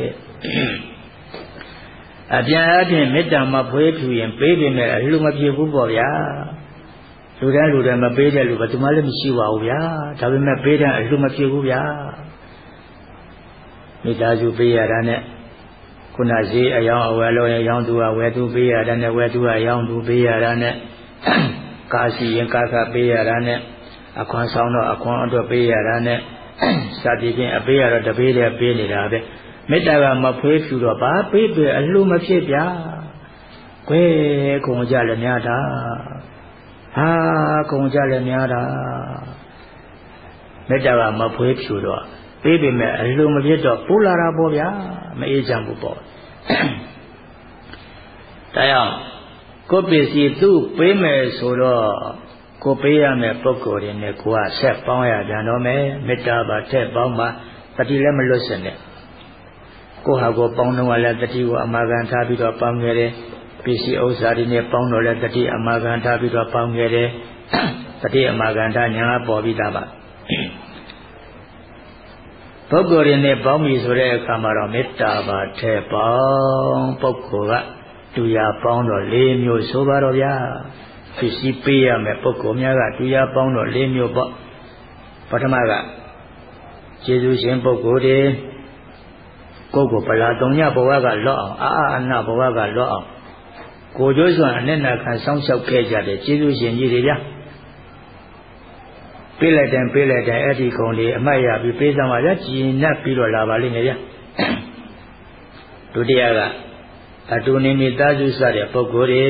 အပြန်အပြင်မေတ္တာမဖွေးဖြူရင်ပေးပေမဲ့အလှမဖြစ်ဘူးပေါ့ဗျာလူတိုင်းမပေးတဲ့လူဘယ်သူမှလည်းမရှိပါဘူးဗျာဒါပေမဲ့ပေးတဲ့အလှမဖြစ်ဘူးဗျာမေတ္တာစုပေးရတာနဲ့ခုနဈေးအယောင်အဝယ်လို့ရောင်းသူကဝယ်သူပေးရတာနဲ့ဝယ်သူကရောင်းသူပေးရတာနဲ့ကားစီရင်ကားကပေးရတာနဲ့အခွန်ဆောင်တော့အခွန်အတွက်ပေးရတာနဲ့စသည်ဖြင့်အပေးရတော့တပေးတဲ့ပေးနေတာပဲမေတ္တာကမဖွေးဖြူတော့ဘာပေးအလှမဖြစ်ဗျာခွဲခုံကြလည်းများတာခုံကြလည်းများတာမေတ္တာကမဖွေးဖြူတော့ပေးပေမဲ့အလှမဖြစ်တော့ပူလာတာပေါ့ဗျာမအေးချမ်းဘူးပေါ့တရားကိုပစ္စည်းသူ့ပေးမယ်ဆိုတော့ကိုပေးရမယ်ပုဂ္ဂိုလ်တွေနဲ့ကိုကဆက်ပေါင်းရကြတော့မယ်မေတ္တာပါထက်ပေါင်းပါတတိလည်းမလွတ်စင်နဲ့ကိုဟာကိုပေါင်းတော့လည်းတတိကိုအမာခံထားပြီးတော့ပေါင်းခဲ့တယ်ပစ္စည်းဥစ္စာတွေနဲ့ပေါင်းတော့လည်းတတိအမာခံထားပြီးတော့ပေါင်းခဲ့တယ်တတိအမာခံထားညာပေါ်ပြီးသားပါပုဂ္ဂိုလ်တွေနဲ့ပေါင်းပြီဆိုတဲ့အခါမှာတော့မေတ္တာပါထဲပေါင်းပုဂ္ဂိုလ်ကတူရပေါင်းတော့၄မျိုးဆိုပါတော့ဗျာပစ္စည်းပေးရမယ်ပုဂ္ဂိုလ်များကတူရပေါင်းတော့၄မျိုးပေါ့ပထမကကျေးဇူးရှင်ပုဂ္ဂိုလ်တွေကိုယ်ကိုပလာတုံညဘဝကလော့အောင်အာနဘဝကလော့အောင်ကိုကျိုးစွာအနဲ့နာခံစောင့်ရှောက်ခဲ့ကြတယ်ကျေးဇူးရှင်ကြီးတွေဗျာပေးလိုက်တယ်အဲ့ဒီကုံလေးအမှတ်ရပြီးပေးစမ်းပါဗျာကြည်နပ်ပြီးတော့လာပါလိမ့်မယ်ဗျာဒုတိယကအတူနေမိသားစုစတဲ့ပုဂ္ဂိုလ်တွေ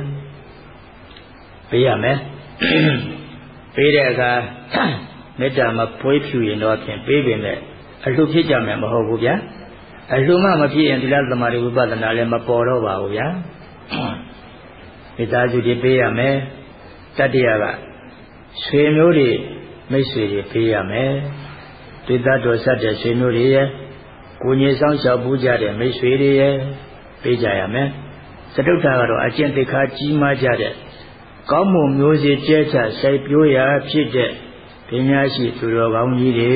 ပေးရမယ်ပေးတဲ့အခါမေတ္တာမဖွေးဖြူရင်တော့ဖြင့်ပေးပေမဲ့အလှဖြစ်ကြမယ်မဟုတ်ဘူးဗျာအလှမှမဖြစ်ရင်သီလသမာဓိဝိပဿနာလည်းမပေါ်တော့ပါဘူးဗျာမိသားစုတွေပေးရမယ်တတိယကဆွေမျိုးတွေမိတ်ဆွေတွေပေးရမယ်ဒေသတော်ဆက်တဲ့ဆွေမျိုးတွေရဲ့ကိုကြီးဆောင်လျှောက်ပူးကြတဲ့မိတ်ဆွေတွေရဲ့ပေးကြရမယ်စတုထကတော့အကျင့်သိက္ခာကြီးမားကြတဲ့ကောင်းမှုမျိုးစေ့ကျဲချစိုက်ပျိုးရာဖြစ်တဲ့ပညာရှိသူတော်ကောင်းကြီးတွေ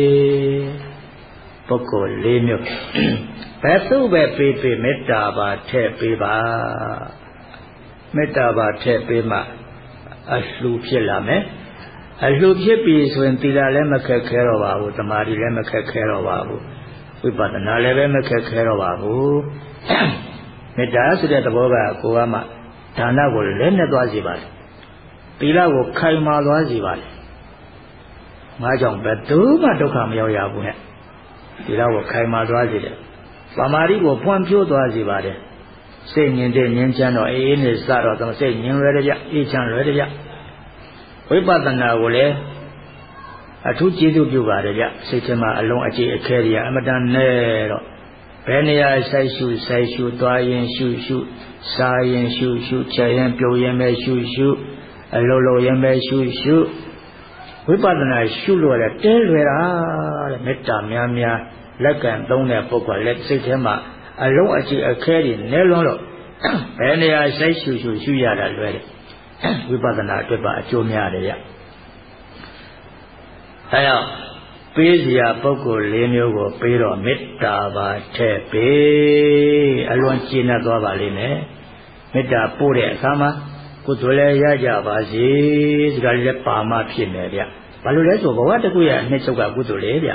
ပုဂ္ဂိုလ်၄မျိုးဘယ်သူပဲပေးမေတ္တာပါထည့်ပေးပါမေတ္တာပါထည့်ပေးမှအလှဖြစ်လာမယ်အလှဖြစ်ပြီဆိုရင်သီလလည်းမခက်ခဲတော့ပါဘူးသမာဓိလည်းမခက်ခဲတော့ပါဘူးဝိပဿနာလည်းပဲမခက်ခဲတော့ပါဘူးမေတ္တာဆိုတဲ့သဘောကကိုယ်ကမှဒါနကိုလည်းနဲ့သွားစီပါလေသီလကိုခိုင်မာသွားစီပါလေငါကြောင့်ဘယ်သူမှဒုက္ခမရောက်ရဘူးနဲ့သီလကိုခိုင်မာသွားစီတယ်သမာဓိကိုဖွံ့ဖြိုးသွားစီပါတယ်စိတ်ငြိမ်တဲ့ငြိမ်းချမ်းတော့အေးနေစတော့တော့စိတ်ငြိမ်လွယ်ကြအေးချမ်းလွယ်ကြဝိပဿနာကိုလည်းအထူးကျေးဇူးပြုပါတယ်ဗျစိတ်ထဲမှာအလုံးအကျေအခဲတွေအမတန်နဲ့တော့ဘယ်နေရာဆိုင်ရှုသွားရင်ရှုစားရင်ရှုချက်ရင်ပြုံးရင်ပဲရှုအလုံးလုံးရင်ပဲရှုဝိပဿနာရှုလို့လည်းတဲလွယ်တာတဲ့မေတ္တာများလက်ကံသုံးတဲ့ပုဂ္ဂိုလ်လည်းစိတ်ထဲမှာအလုံးအကျေအခဲတွေနဲလွန်းလို့ဘယ်နေရာဆိုင်ရှုရတာလွယ်တယ်ဝိပဿနာအတွက်ပါအကျိုးများတယ်ဗျအဲကြောင့်ပေးစရာပုဂ္ဂိုလ်၄မျိုးကိုပေးတော့မေတ္တာပါထည့်ပေးအလွန်ကျင့်တတ်သွားပါလိမ့်မယ်မေတ္တာပို့တဲ့အခါမှာကုသိုလ်လည်းရကြပါစေစကားလည်းပါမှဖြစ်မယ်ဗျဘာလို့လဲဆိုဘဝတစ်ခုရဲ့အနှစ်ချုပ်ကကုသိုလ်လေဗျ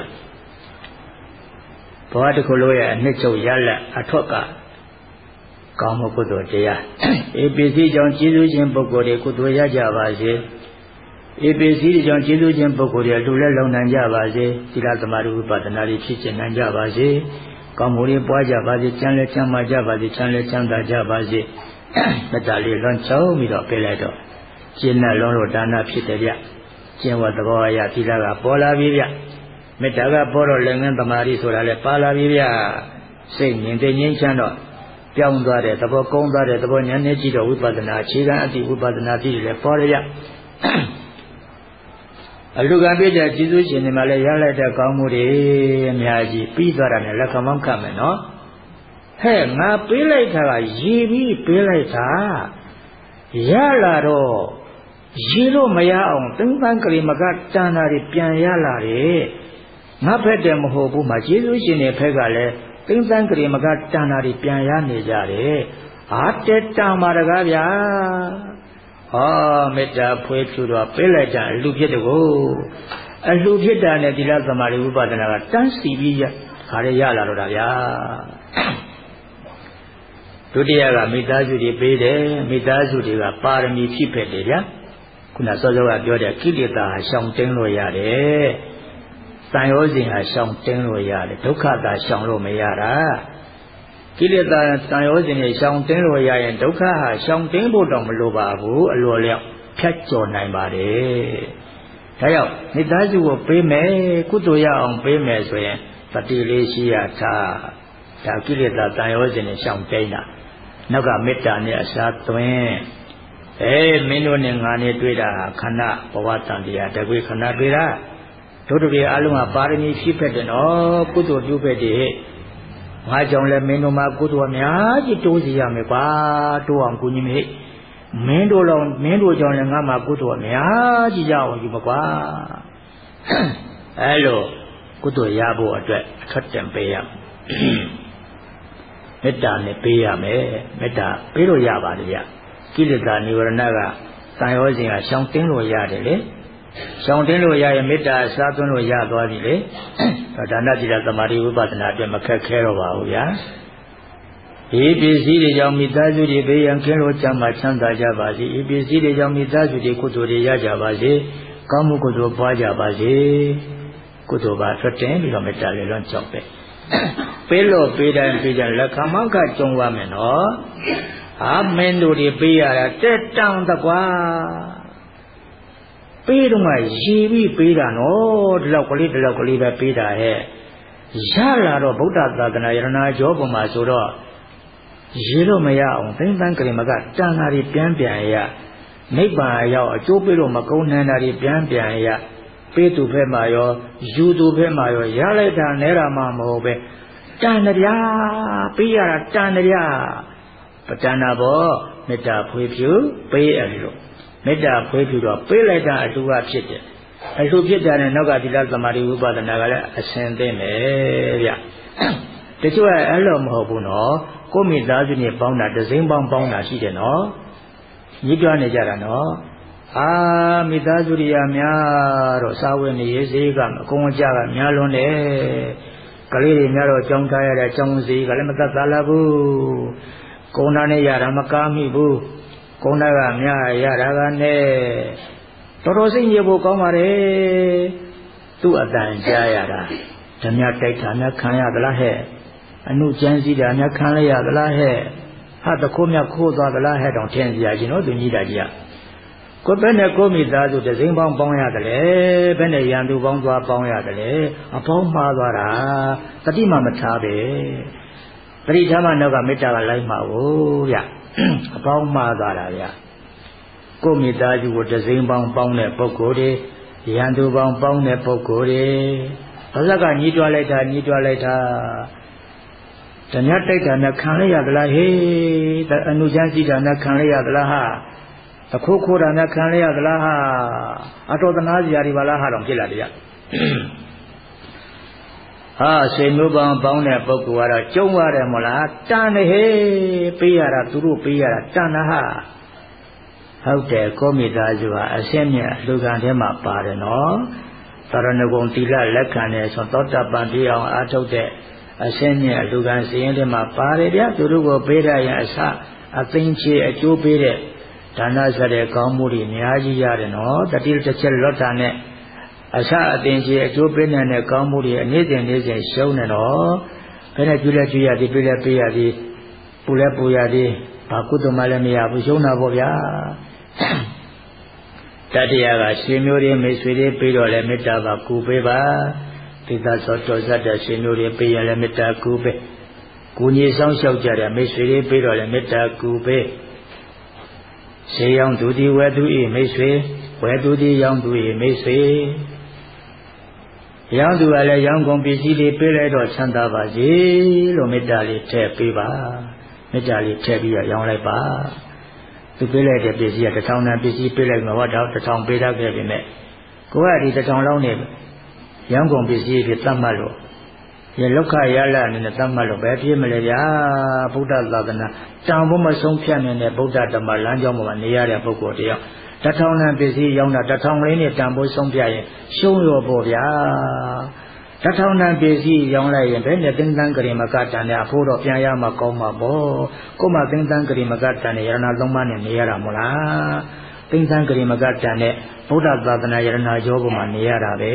ဘဝတစ်ခုလုံးရဲ့အနှစ်ချုပ်ရလက်အထွက်ကကောင်းမှုကုသိုလ်တရားဧပိစီကြောင့်ကျေးဇူးရှင်ပုဂ္ဂိုလ်တွေကုသိုလ်ရကြပါစေဧပိစီကြောင့်ကျေးဇူးရှင်ပုဂ္ဂိုလ်တွေလူလည်းလုံနိုင်ကြပါစေသီလသမာဓိဝိပဿနာတွေဖြစ်ကျင်နိုင်ကြပါစေကောင်းမှုတွေပွားကြပါစေချမ်းလည်းချမ်းသာကြပါစေချမ်းလည်းချမ်းသာကြပါစေမေတ္တာလေးလွန်ချုံပြီးတော့ပေးလိုက်တော့ကျင့်တဲ့လုံးလို့ဒါနဖြစ်တယ်ဗျကျင့်ဝတ်သဘောအရသီလကပေါ်လာပြီဗျမေတ္တာကပေါ်တော့လည်းငန်းသမာဓိဆိုတာလည်းပါလာပြီဗျစိတ်ငြိမ်တဲ့ငြိမ်းချမ်းတော့ပြောင်းသွားတဲ့သဘောကုန်းသွားတဲ့သဘောဉာဏ်နဲ့ကြည့်တော့ဝိပဿနာအခြေခံအတိဝိပဿနာတိလည်းပေါ်ရရအလူကံပြည့်တဲ့ကျေးဇူးရှင်တွေမှာလည်းရလိုက်တဲ့ကောင်းမှုတွေအများကြီးပြီးသွားတာနဲ့လက်ခံမောင်းခတ်မယ်နော်ဟဲ့ငါပေးလိုက်တာကရည်ပြီးပေးလိုက်တာရလာတော့ရည်လို့မရအောင်သင်္ကန်းကလေးမကတန်တာတွေပြန်ရလာတယ်ငါဖက်တယ်မဟုတ်ဘူးမှာကျေးဇူးရှင်တွေဖက်ကလည်းသင်္ကန်းကလေးမကတန်တာတွေပြန်ရနေကြတယ်ဟာတက်တန်ပါတကားဗျာဟောမေတ္တာဖွေးဖြူတော့ပေးလိုက်တာအလှဖြစ်တယ်ကိုအလှဖြစ်တာနဲ့သီလသမာဓိဝိပဿနာကတန်းစီပြီးခါရရလာတော့တာဗျာဒုတိယကမိသားစုတွေပေးတယ်မိသားစုတွေကပါရမီဖြည့်ဖက်တယ်ဗျာခုနစောစောကပြောတဲ့ကိလေသာရှောင်တင်းလို့ရတယ်တန်ရောစဉ်ဟာရှောင်တင်းလို့ရတယ်ဒုက္ခသာရှောင်လို့မရတာကိလေသာတန်ရောစဉ်နဲ့ရှောင်တင်းလို့ရရင်ဒုက္ခဟာရှောင်တင်းဖို့တော့မလိုပါဘူးအလိုလျောက်ဖြတ်ကျော်နိုင်ပါတယ်ဒါကြောင့်မိသားစုကိုပေးမယ်ကုသိုလ်ရအောင်ပေးမယ်ဆိုရင်တတိလေးရှိရထားဒါကိလေသာတန်ရောစဉ်နဲ့ရှောင်တင်းတာနောက်ကမေတ္တာနဲ့အစားသွင်းမင်းတို့နဲ့ငါနဲ့တွေ့တာခန္ဓာဘဝတန်တရားတကွေခန္ဓာတွေ့တာတို့တို့တွေအလုံးကပါရမီဖြည့်ဖက်တယ်နော်ကုသိုလ်ပြုဖက်တယ်ငါကြောင့်လည်းမင်းတို့မှာကုသိုလ်အများကြီးတိုးစီရမယ်ကွာတိုးအောင်ကူညီမေးမင်းတို့ကြောင့်လည်းငါမှာကုသိုလ်အများကြီးရအောင်ယူမကွာအဲလိုကုသိုလ်ရဖို့အတွက်အထက်တန်ပေးရမေတ္တာနဲ့ပေးရမယ်မေတ္တာပေးလို့ရပါတယ်ဗျကိလေသာនិဝရဏကတန်ရောစဉ်ကရှောင်တင်းလို့ရတယ်လေရှောင်တင်းလို့ရရင်မေတ္တာစားသွင်းလို့ရသွားပြီလေဒါနသီလသမာဓိဝိပဿနာအတွက်မခက်ခဲတော့ပါဘူးဗျာဒီပစ္စည်းတွေကြောင့်မိသားစုတွေဘေးရန်ကင်းလို့ချမ်းသာချမ်းသာကြပါစေဒီပစ္စည်းတွေကြောင့်မိသားစုတွေကုသိုလ်တွေရကြပါစေကောင်းမှုကုသိုလ်ပွားကြပါစေကုသိုလ်ပါထွက်တင်ပြီးတော့မေတ္တာလေးလွန်ကြောက်ပဲပေးလို့ပေးတိုင်းပေးကြလက်ခံမောက်ကကြုံရမယ်နော်ဟာမင်းတို့တွေပေးရတာတက်တန်တကွာပေးတော့မှရည်ပြီးပေးတာနော်ဒီလောက်ကလေးပဲပေးတာဟဲ့ရလာတော့ဗုဒ္ဓသာသနာယရဏကျောပေါ်မှာဆိုတော့ရေလို့မရအောင်သိမ့်တန်းကလေးမကတန်တာတွေပြန်ရနိဗ္ဗာန်ရောက်အကျိုးပေးလို့မကုန်နိုင်တာတွေပြန်ရပေးသူဖက်မှာရောယူသူဖက်မှာရောရလိုက်တာနဲတာမှမဟုတ်ပဲတန်ကြပေးရတာတန်ကြပတဏဘောမေတ္တာဖွေးဖြူပေးအဲ့လိုမေတ္တာဖွေးဖြူတော့ပေးလိုက်တာအတူကဖြစ်တယ်အတူဖြစ်တာနဲ့နောက်ကသီလသမာဓိဝိပဿနာကလည်းအစဉ်သိမယ်ဗျတချို့ကအဲ့လိုမဟုတ်ဘူးနော်ကိုမိသားစုနဲ့ပေါင်းတာတစိမ့်ပေါင်းတာရှိတယ်နော်ညီးတွားနေကြတာနော်အာမိသားစုရများတော့စာဝတ်နေရေးစေကအကုန်အကြကများလွန်းတယ်ကလေးတွေများတော့ကြောင်းထားရတဲ့ကြောင်းစီကလည်းမသက်သာလာဘူးကုန်းသားနဲ့ရတာမကားမိဘူးကုန်းသားကများရတာကနဲ့တော်တော်စိတ်ညစ်ဖို့ကောင်းပါတယ်သူ့အတန်ကြားရတာဓမြတိုက်တာများခံရသလားဟဲ့အနုကျမ်းစည်းတာများခံရသလားဟဲ့ဟာတခိုးများခိုးသွားသလားဟဲ့တောင်ထင်စရာကြီးနော်သူကြီးတာကြီးကိုဘယ်နဲ့ကိုမိသားစုတစိမ့်ပေါင်းရတယ်လေဘယ်နဲ့ရန်သူပေါင်းသွားပေါင်းရတယ်လေအပေါင်းမှားသွားတာတတိမှမထားပဲတတိထားမှနောက်ကမေတ္တာကလိုက်မှာဟုတ်ဗျအပေါင်းမှားသွားတာဗျကိုမိသားစုကိုတစိမ့်ပေါင်းတဲ့ပုဂ္ဂိုလ်တွေရန်သူပေါင်းတဲ့ပုဂ္ဂိုလ်တွေဘာသာကညှိတွားလိုက်တာဓမြတိုက်တာနဲ့ခံရသလားဟေးအနုချမ်းစီတာနဲ့ခံရသလားဟာတခိုးခိုးတာနဲ့ခံရသလားဟာအတော်သနာစရာတွေပါလားဟာတော့ဖြစ်လာတယ်ဟာဆွေမျိုးပေါင်းတဲ့ပုဂ္ဂိုလ်ကတော့ကျုံရတယ်မလားတန်တယ်ဟေးပေးရတာသူတို့ပေးရတာတန်တာဟာဟုတ်တယ်ကိုမိသားစုဟာအရှင်းမြတ်လူကံထဲမှာပါတယ်နော်သရဏဂုံသီလလက်ခံတယ်ဆိုသောတပန်ပြအောင်အားထုတ်တဲ့အရှင်းမြတ်လူကံစည်ရင်ထဲမှာပါတယ်ဗျသူတို့ကိုပေးရရင်အသိချေအကျိုးပေးတဲ့ဒါနစတဲ့ကောင်းမှုတွေအများကြီးရတယ်နော်တတိတစ်ချက်လွတ်တာနဲ့အသိချေအကျိုးပေးနိုင်တဲ့ကောင်းမှုတွေအနည်းစဉ်ရှုံးနေတော့ဘယ်နဲ့ကျွလဲကျွရသည်ပေးလဲပေးရသည်ပူလဲပူရသည်ဘာကုသိုလ်မှလည်းမရဘူးရှုံးတာပေါ့ဗျာတတရားကဆွေမျိုးတွေမိတ်ဆွေတွေပြီးတော့လည်းမေတ္တာပါကူပေးပါသိသာသောတော်ဇတ်တဲ့ဆွေမျိုးတွေပြီးရင်လည်းမေတ္တာကူပေးကိုကြီးဆောင်လျှောက်ကြတဲ့မိတ်ဆွေတွေပြီးတော့လည်းမေတ္တာကူပေးဈေးရောင်းသူသည်ဝယ်သူ၏မိတ်ဆွေဝယ်သူသည်ရောင်းသူ၏မိတ်ဆွေရောင်းသူကလည်းရောင်းကုန်ပစ္စည်းတွေပေးလိုက်တော့ချမ်းသာပါစေလို့မေတ္တာလေးထည့်ပေးပါမေတ္တာလေးထည့်ပြီးရောင်းလိုက်ပါသူပေးလိုက်တဲ့ပစ္စည်းက1000တန်ပစ္စည်းပေးလိုက်မှာဟောတော့1000ပေးတတ်ခဲ့ပြီမဲ့ကိုကဒီ1000လောက်နဲ့ရောင်းကုန်ပစ္စည်းတွေသတ်မှတ်လို့ရလောက်ခရလာအနေနဲ့သတ်မှတ်လို့ပဲဖြစ်မလဲဗျာဗုဒ္ဓသာသနာတန်ဖို့မဆုံးဖြတ်နိုင်တဲ့ဗုဒ္ဓဓမ္မလမ်းကြောင်းပေါ်မှာနေရတဲ့ပုဂ္ဂိုလ်တယောက်1000တန်ပစ္စည်းရောင်းတာ1000လေးနဲ့တန်ဖို့ဆုံးဖြတ်ရင်ရှုံးရောပေါ့ဗျာ1000တန်ပစ္စည်းရောင်းလိုက်ရင်ဘယ်နဲ့သင်္ကန်းကလေးမကတန်တဲ့အဖို့တော့ပြန်ရမှာကောင်းမှာပေါ့ကို့မှာသင်္ကန်းကလေးမကတန်တဲ့ယရဏသုံးပါးနဲ့နေရတာမို့လားသင်္ကန်းကလေးမကတန်တဲ့ဗုဒ္ဓသာသနာယရဏကျောပေါ်မှာနေရတာပဲ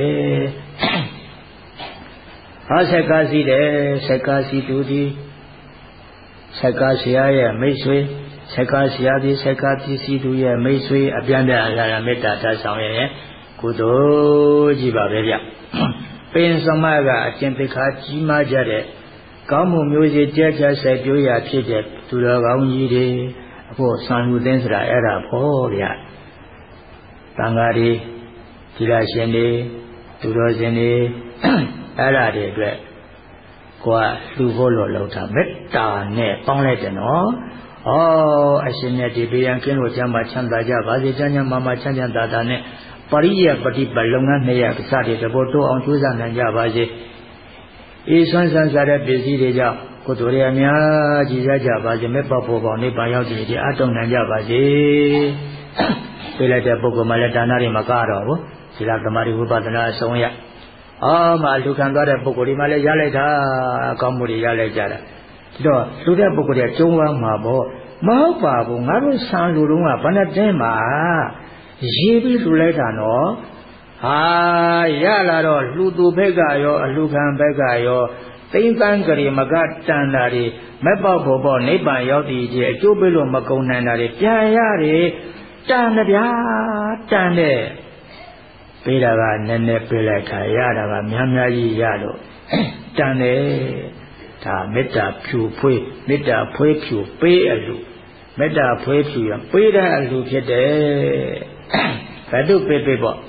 ဟာဆက်ကစီတယ်ဆက်ကစီတူသည်ဆက်ကဆရာရဲ့မိတ်ဆွေဆက်ကဆရာသည်ဆက်ကပစ္စည်းသူရဲ့မိတ်ဆွေအပြန်ပြန်အရာမေတ္တာတဆောင်ရဲ့ကုသိုလ်ကြီးပါပဲဗျပင်စမကအကျင့်သိက္ခာကြီးမားကြတဲ့ကောင်းမှုမျိုးစေ့ကြကြဆက်ပြိုးရာဖြစ်တဲ့သူတော်ကောင်းကြီးတွေအခုဆံလူသိန်းဆိုတာအဲ့ဒါပေါ့ဗျတန်ဃာတွေသီလရှင်တွေသူတော်စင်တွေအဲ့ဒါတွေအတွက်ကိုကလှူဖို့လို့လောက်တာမေတ္တာနဲ့ပေါင်းလိုက်တယ်နော်ဩအရှင်မြတ်ဒီဘေးရန်ကင်းလို့ကျမ်းမှာချမ်းသာကြပါစေချမ်းချမ်းမာမာချမ်းချမ်းသာသာနဲ့ပရိယပฏิပတ်လုပ်ငန်း200ကစားတဲ့တဘောတိုးအောင်ကြိုးစားနိုင်ကြပါစေအေးဆွမ်းဆန်းစားတဲ့ပစ္စည်းတွေကြောင့်ကိုယ်တို့ရအများကြီးရကြပါစေမဲ့ပေါ့ပေါ်ပေါနိဗ္ဗာန်ရောက်ကြည်အတုံနိုင်ကြပါစေပြလိုက်တဲ့ပုဂ္ဂိုလ်မှလည်းဒါနတွေမကတော့ဘူးသီလသမာဓိဝိပဿနာအဆုံးရမှလူခံသွားတဲ့ပုဂ္ဂိုလ်ဒီမှာလည်းရလိုက်တာအကောင်းမှုတွေရလိုက်ကြတာဒီတော့လူတဲ့ပုဂ္ဂိုလ်တွေကျုံးဝမ်းမှာပေါ့မဟုတ်ပါဘူးငါတို့ဆံလူတုံးကဘာနဲ့တင်းမှာရေးပြီးလှူလိုက်တာနော်ဟာရလာတော့လှူသူဘက်ကရောအလှူခံဘက်ကရောသိမ့်ကန်းကလေးမကတန်တာတွေမက်ပေါက်ဖို့ပေါ့နိဗ္ဗာန်ရောက်တည်ကြီးအကျိုးပေးလို့မကုန်နိုင်တာတွေပြန်ရတယ်တန်တယ်ဗျာတန်တယ်ပေးတာကနည်းနည်းပေးလိုက်တာရတာကများများကြီးရလို့တန်တယ်ဒါမေတ္တာဖြူဖွေးမေတ္တာဖွေးဖြူပေးအလူမေတ္တာဖွေးဖြူရပေးတဲ့အလူဖြစ်တယ်ဘယ်သူပေးပေးပေါ့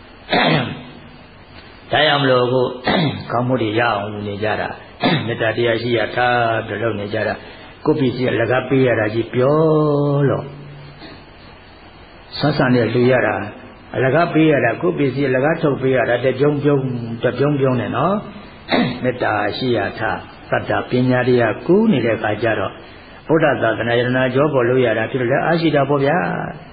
ဒါကြောင့်မလို့ကိုကောင်းမှုတွေရအောင်လုပ်နေကြတာမေတ္တာတရားရှိရထားပြီးလုပ်နေကြတာကိုပစ္စည်းအလကားပေးရတာကြီးပြောလို့ဆက်ဆံနဲ့လူရတာအလကားပေးရတာကိုပစ္စည်းအလကားထုတ်ပေးရတာတပြုံပြုံနဲ့နော်မေတ္တာရှိရထားသတ္တပညာတရားကူးနေတဲ့အခါကျတော့ဘုရားသာသနာယနာကြောပေါ်လို့ရတာဖြစ်လို့လည်းအားရှိတာပေါ့ဗျာ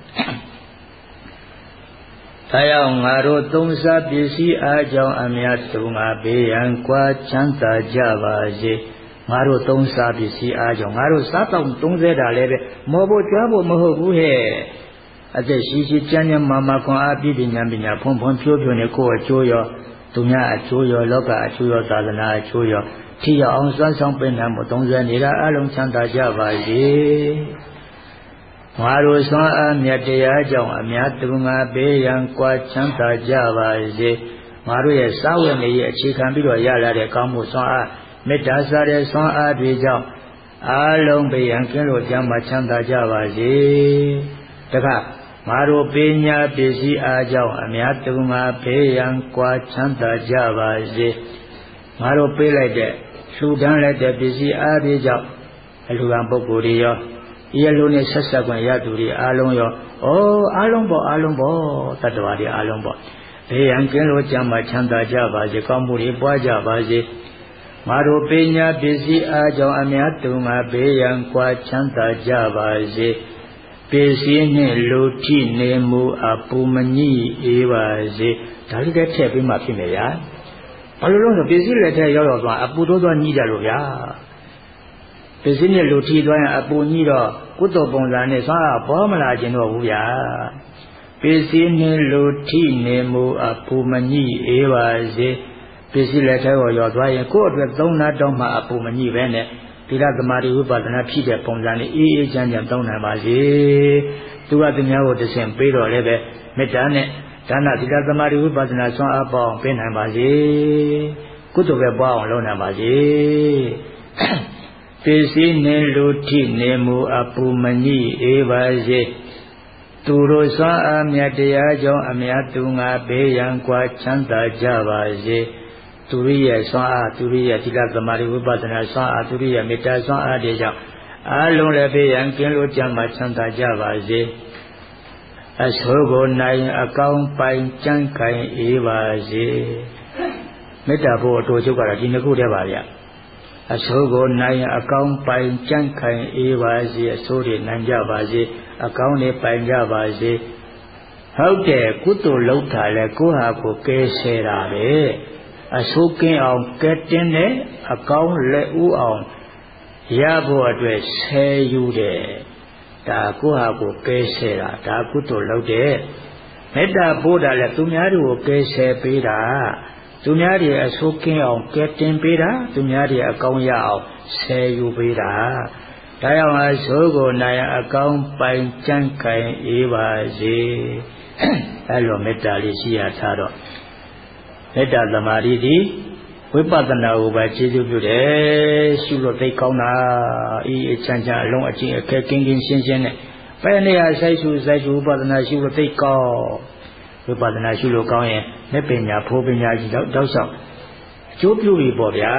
ဒါကြောင့်ငါတို့သုံးစားပစ္စည်းအားကြောင့်အမြတ်သူငါဘေးရန်ကွာချမ်းသာကြပါစေငါတို့သုံးစားပစ္စည်းအားကြောင့်ငါတို့စားတော့30တာလည်းပဲမောဖို့ကြွားဖို့မဟုတ်ဘူးဟဲ့အသက်ရှိရှိကျမ်းမာမာခွန်အားပြည့်ပညာဖွံ့ဖြိုးနေကိုယ်အကျိုးရောသူများအကျိုးရောလောကအကျိုးရောသာသနာအကျိုးရောထိရောက်အောင်စွမ်းဆောင်ပင်နိုင်မှု30နေတာအလုံးချမ်းသာကြပါစေငါတို့စွမ်းအားမြတ်တရားကြောင့်အမြတ်သူငါပေးရန်ကွာချမ်းသာကြပါစေငါတို့ရဲ့စာဝတ်နေရဲ့အခြေခံပြီးတော့ရလာတဲ့ကောင်းမှုစွမ်းအားမေတ္တာစားတဲ့စွမ်းအားတွေကြောင့်အလုံးပေးရန်ကင်းလို့ကျမ်းမာချမ်းသာကြပါစေတခါငါတို့ပညာပစ္စည်းအားကြောင့်အမြတ်သူငါပေးရန်ကွာချမ်းသာကြပါစေငါတို့ပေးလိုက်တဲ့လှူဒန်းလိုက်တဲ့ပစ္စည်းအားတွေကြောင့်အလှူခံပုဂ္ဂိုလ်တွေရောဒီအလိုနဲ့ဆက်ဆက်ခွင့်ရသူတွေအားလုံးရောအားလုံးပေါ့တတ္တဝါတွေအားလုံးပေါ့ဘေးရန်ကင်းလို့ကြမ်းမှချမ်းသာကြပါစေကောင်းမှုတွေပွားကြပါစေငါတို့ပညာပစ္စည်းအားကြောင့်အများသူငါဘေးရန်ကွာချမ်းသာကြပါစေပစ္စည်းနှင့်လူထိနေမှုအပူမညိအေးပါစေဒါလေးတည်းထည့်ပြီးမှဖြစ်မယ်ဗျာဘာလို့လဲဆိုပစ္စည်းလက်ထက်ရောက်သွားအပူတော့ညိကြလို့ဗျာပစ္စည်းနဲ့လူထီသွားရင်အပူညိတော့ကုသိုလ်ပုံစံနဲ့သွားဘောမလာခြင်းတော့ဘူးဗျာပစ္စည်းနဲ့လူထီနေမှုအပူမညိအေးပါစေပစ္စည်းလက်ထဲကိုရောက်သွားရင်ကိုယ့်အတွက်သုံးနာတော့မှအပူမညိပဲနဲ့သီလသမာဓိဝိပဿနာဖြစ်တဲ့ပုံစံနဲ့အေးအေးချမ်းချမ်းသုံးနိုင်ပါစေသူကသူများကိုတဆင့်ပေးတော့လည်းပဲမေတ္တာနဲ့ဒါနသီလသမာဓိဝိပဿနာဆွမ်းအားပေါင်းပေးနိုင်ပါစေကုသိုလ်ပဲပွားအောင်လုပ်နိုင်ပါစေပစ္စည်းနှင့်လူထိနေမှုအပူမညိအေးပါစေသူတို့စွမ်းအားမြတ်တရားကြောင့်အမြတ်သူငါဘေးရန်ကွာချမ်းသာကြပါစေသူရိယစွမ်းအားသူရိယသီလသမာဓိဝိပဿနာစွမ်းအားသူရိယမေတ္တာစွမ်းအားတွေကြောင့်အလုံးလည်းဘေးရန်ကင်းလို့ကြမှာချမ်းသာကြပါစေအဆိုးကိုနိုင်အကောင်းပိုင်ကြံ့ခိုင်အေးပါစေမေတ္တာဖို့အတူချုပ်ကတော့ဒီနှစ်ခုတည်းပါဗျအဆိုးကိုနိုင်အကောင်းပိုင်ကြံ့ခိုင်အေးပါစေအဆိုးတွေနိုင်ကြပါစေအကောင်းတွေပိုင်ကြပါစေဟုတ်တယ်ကုသိုလ်လုပ်တာလဲကိုယ့်ဟာကိုယ်ကဲဆဲတာပဲအဆိုးကင်းအောင်ကဲတင်းတယ်အကောင်းလက်ဦးအောင်ရဖို့အတွက်ဆဲယူတယ်ဒါကိုယ့်ဟာကိုယ်ကဲဆဲတာဒါကုသိုလ်လုပ်တယ်မေတ္တာပို့တာလဲသူများတွေကိုကဲဆဲပေးတာသူများတွေအဆိုးကင်းအောင်ကဲတင်ပေးတာသူများတွေအကောင်းရအောင်ဆဲယူပေးတာဒါကြောင့်အဆိုးကိုနိုင်အကောင်းပိုင်ကြံ့ခိုင်အေးပါစေအဲ့လိုမေတ္တာလေးရှိရထားတော့မေတ္တာသမာဓိဒီဝိပဿနာကိုပဲခြေစွပ်ပြုတယ်ရှုလို့သိကောင်းတာအေးအချမ်းချမ်းအလုံးအကျင့်အခက်ကင်းရှင်းနဲ့ပဲနေရာစိုက်ရှုဝိပဿနာရှုလို့သိကောင်းဝိပဿနာရှုလို့ကောင်းရင်လက်ပညာဖိုးပညာကြီးတောက်လျှောက်အကျိုးပြုပြီပေါ့ဗျာ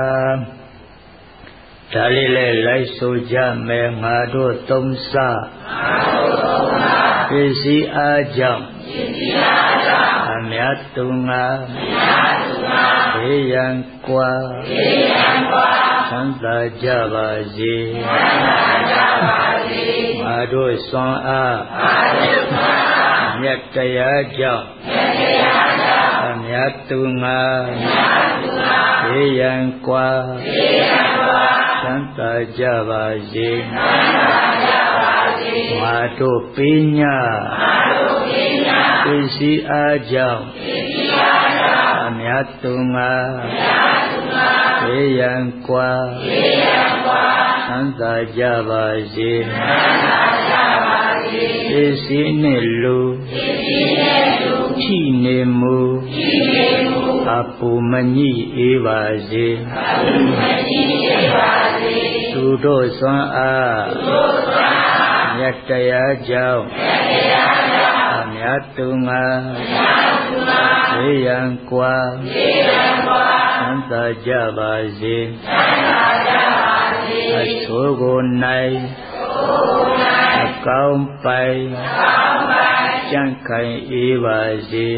ဒါလေးလဲလိုက်ဆိုကြမယ်ငါတို့သုံးစားပစ္စည်းအားကြောင့်အမြတ်သူငါဘေးရန်ကွာချမ်းသာကြပါစေငါတို့စွမ်းအားမြတ်တရားကြောင့်အမြတ်သူငါဘေးရန်ကွာချမ်းသာကြပါစေငါတို့ပညာပစ္စည်းအားကြောင့်အမြတ်သူငါဘေေးရန်กว่าသံသာကြပါစေပစ္စည်းနှင့်လူထိနေမူအပူမညိအေးပါစေသူတို့စွမ်းအားမြတ်တရားကြောင့်အမြတ်သူငါေးရန်กว่าသံသာကြပါစေအဆိုးကို၌အကောင်းပိုင်ကြံ့ခိုင်အေးပါစေ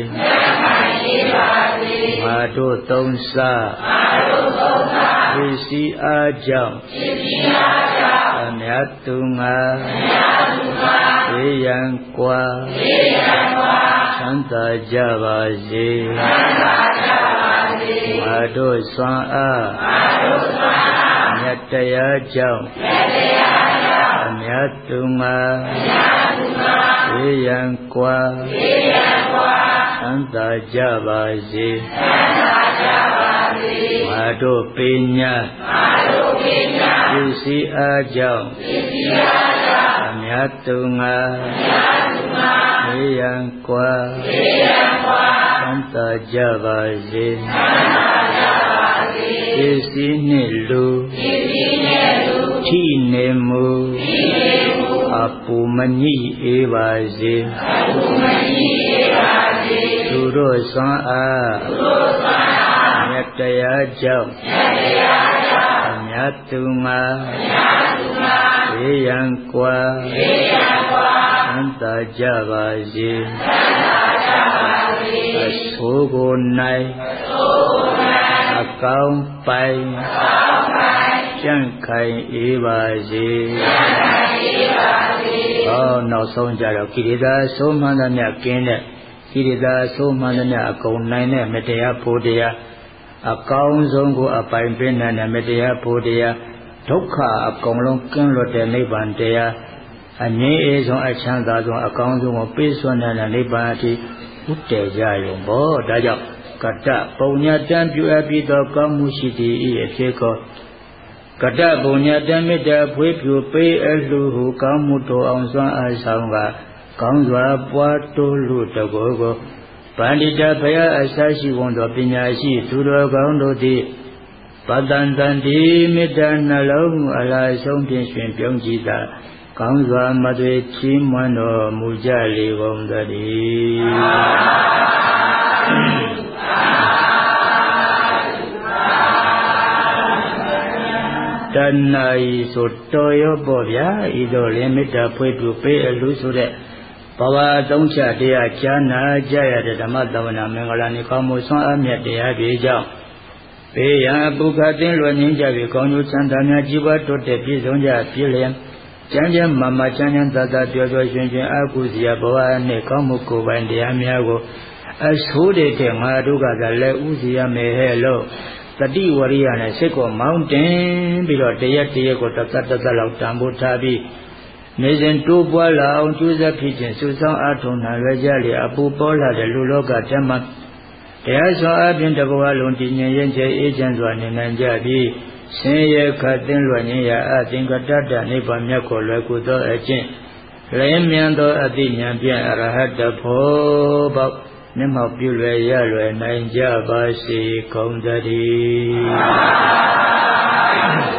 ငါတို့သုံးစားပစ္စည်းအားကြောင့်အမြတ်သူငါေးရန်กว่าသံသာကြပါစေငါတို့စွမ်းအားမြတ်တရားကြောင့်အမြတ်သူငါေးရန်กว่าသံသာကြပါစေငါတို့ပညာပစ္စည်းအားကြောင့်အမြတ်သူငါေးရန်กว่าသံသာကြပါစေပစ္စည်းနှင့်လူထိနေမူအပူမညိအေးပါစေသူတို့စွမ်းအားမြတ်တရားကြောင့်အမြတ်သူငါေးရန်กว่าသံသာကြပါစေအဆိုးကို၌အကောင်းပိုင်ကြံ့ခိုင်အေးပါစေနောက်ဆုံးကြတော့ကိရိတာဆိုးမှန်သမျှကင်းတဲ့ကိရိတာဆိုးမှန်သမျှအကုန်နိုင်တဲ့မတရားဖို့တရားအကောင်းဆုံးကိုအပိုင်ပေးနိုင်တဲ့မတရားဖို့တရားဒုက္ခအကုန်လုံးကင်းလွတ်တဲ့နိဗ္ဗာန်တရားအငြိမ်းအေးဆုံးအချမ်းသာဆုံးအကောင်းဆုံးကိုပေးစွမ်းတဲ့နိဗ္ဗာန်အထိဥတည်ကြရုံပေါ့ဒါကြောင့်ကတ္တပုံညာတံပြုအပ်ပြီးသောကောင်းမှုရှိသည်ဤအဖြစ်ကိုကတ္တပုံညာတံမေတ္တာဖွေးဖြူပေးအပ်လူဟုကောင်းမှုတော်အောင်စွမ်းအားဆောင်ကကောင်းစွာပွားတိုးလူတကောကိုပန္တိတဘုရားအစရှိဝန်သောပညာရှိသူတော်ကောင်းတို့သည်ပတ္တန်တန်ဒီမေတ္တာနှလုံးအလားဆုံးဖြင့်ရှင်ပြုံးကြည်သာကောင်းစွာမသွေချီးမွမ်းတော်မူကြလေကုန်သတည်းတဏှာဤဆိုတော်ရောပေါ့ဗျာဤသို့လင်မေတ္တာဖွေးပြပေးအလူဆိုတဲ့ဘဝသုံးချတရားကြားနာကြရတဲ့ဓမ္မသဝနာမင်္ဂလာနေကောင်းမှုဆွမ်းအားမြတ်တရားတွေကြောင့်ဘေးရန်ပုခတ်သိလွယ်ငင်းကြပြီးကောင်းကျိုးချမ်းသာများကြီးပွားတိုးတက်ပြည့်စုံကြပြည့်လျက်ကျမ်းကျမ်းမာမာချမ်းချမ်းသာသာပျော်ပျော်ရွှင်ရွှင်အာဟုစရာဘဝနဲ့ကောင်းမှုကိုယ်ပိုင်တရားများကိုအဆိုးတဲ့ငါတို့ကသာလက်ဥစီရမယ်ဟဲ့လို့တတိဝရိယနဲ့စိတ်ကိုမောင်းတင်ပြီးတော့တရက်ကိုတသက်လောက်တန်ဖိုးထားပြီးနေစဉ်တိုးပွားလာအောင်ကြိုးစားဖြစ်ခြင်းစုဆောင်အားထုတ်နိုင်ရကြလေအပူပေါ်လာတဲ့လူလောကဓမ္မတရားစွာအပြင်တဘဝလုံးတည်ငြိမ်ရင်ကျအေးချမ်းစွာနေနိုင်ကြပြီးဆင်းရဲခတ်သိမ်းလွယ်ခြင်းရာအသင်္ကတ္တနိဗ္ဗာန်မြတ်ကိုလွယ်ကူသောအကျင့်လင်းမြန်သောအသိဉာဏ်ဖြင့်အရဟတဖို့ပေါမျက်မှောက်ပြုလွယ်ရလွယ်နိုင်ကြပါစေကုန်သတည်း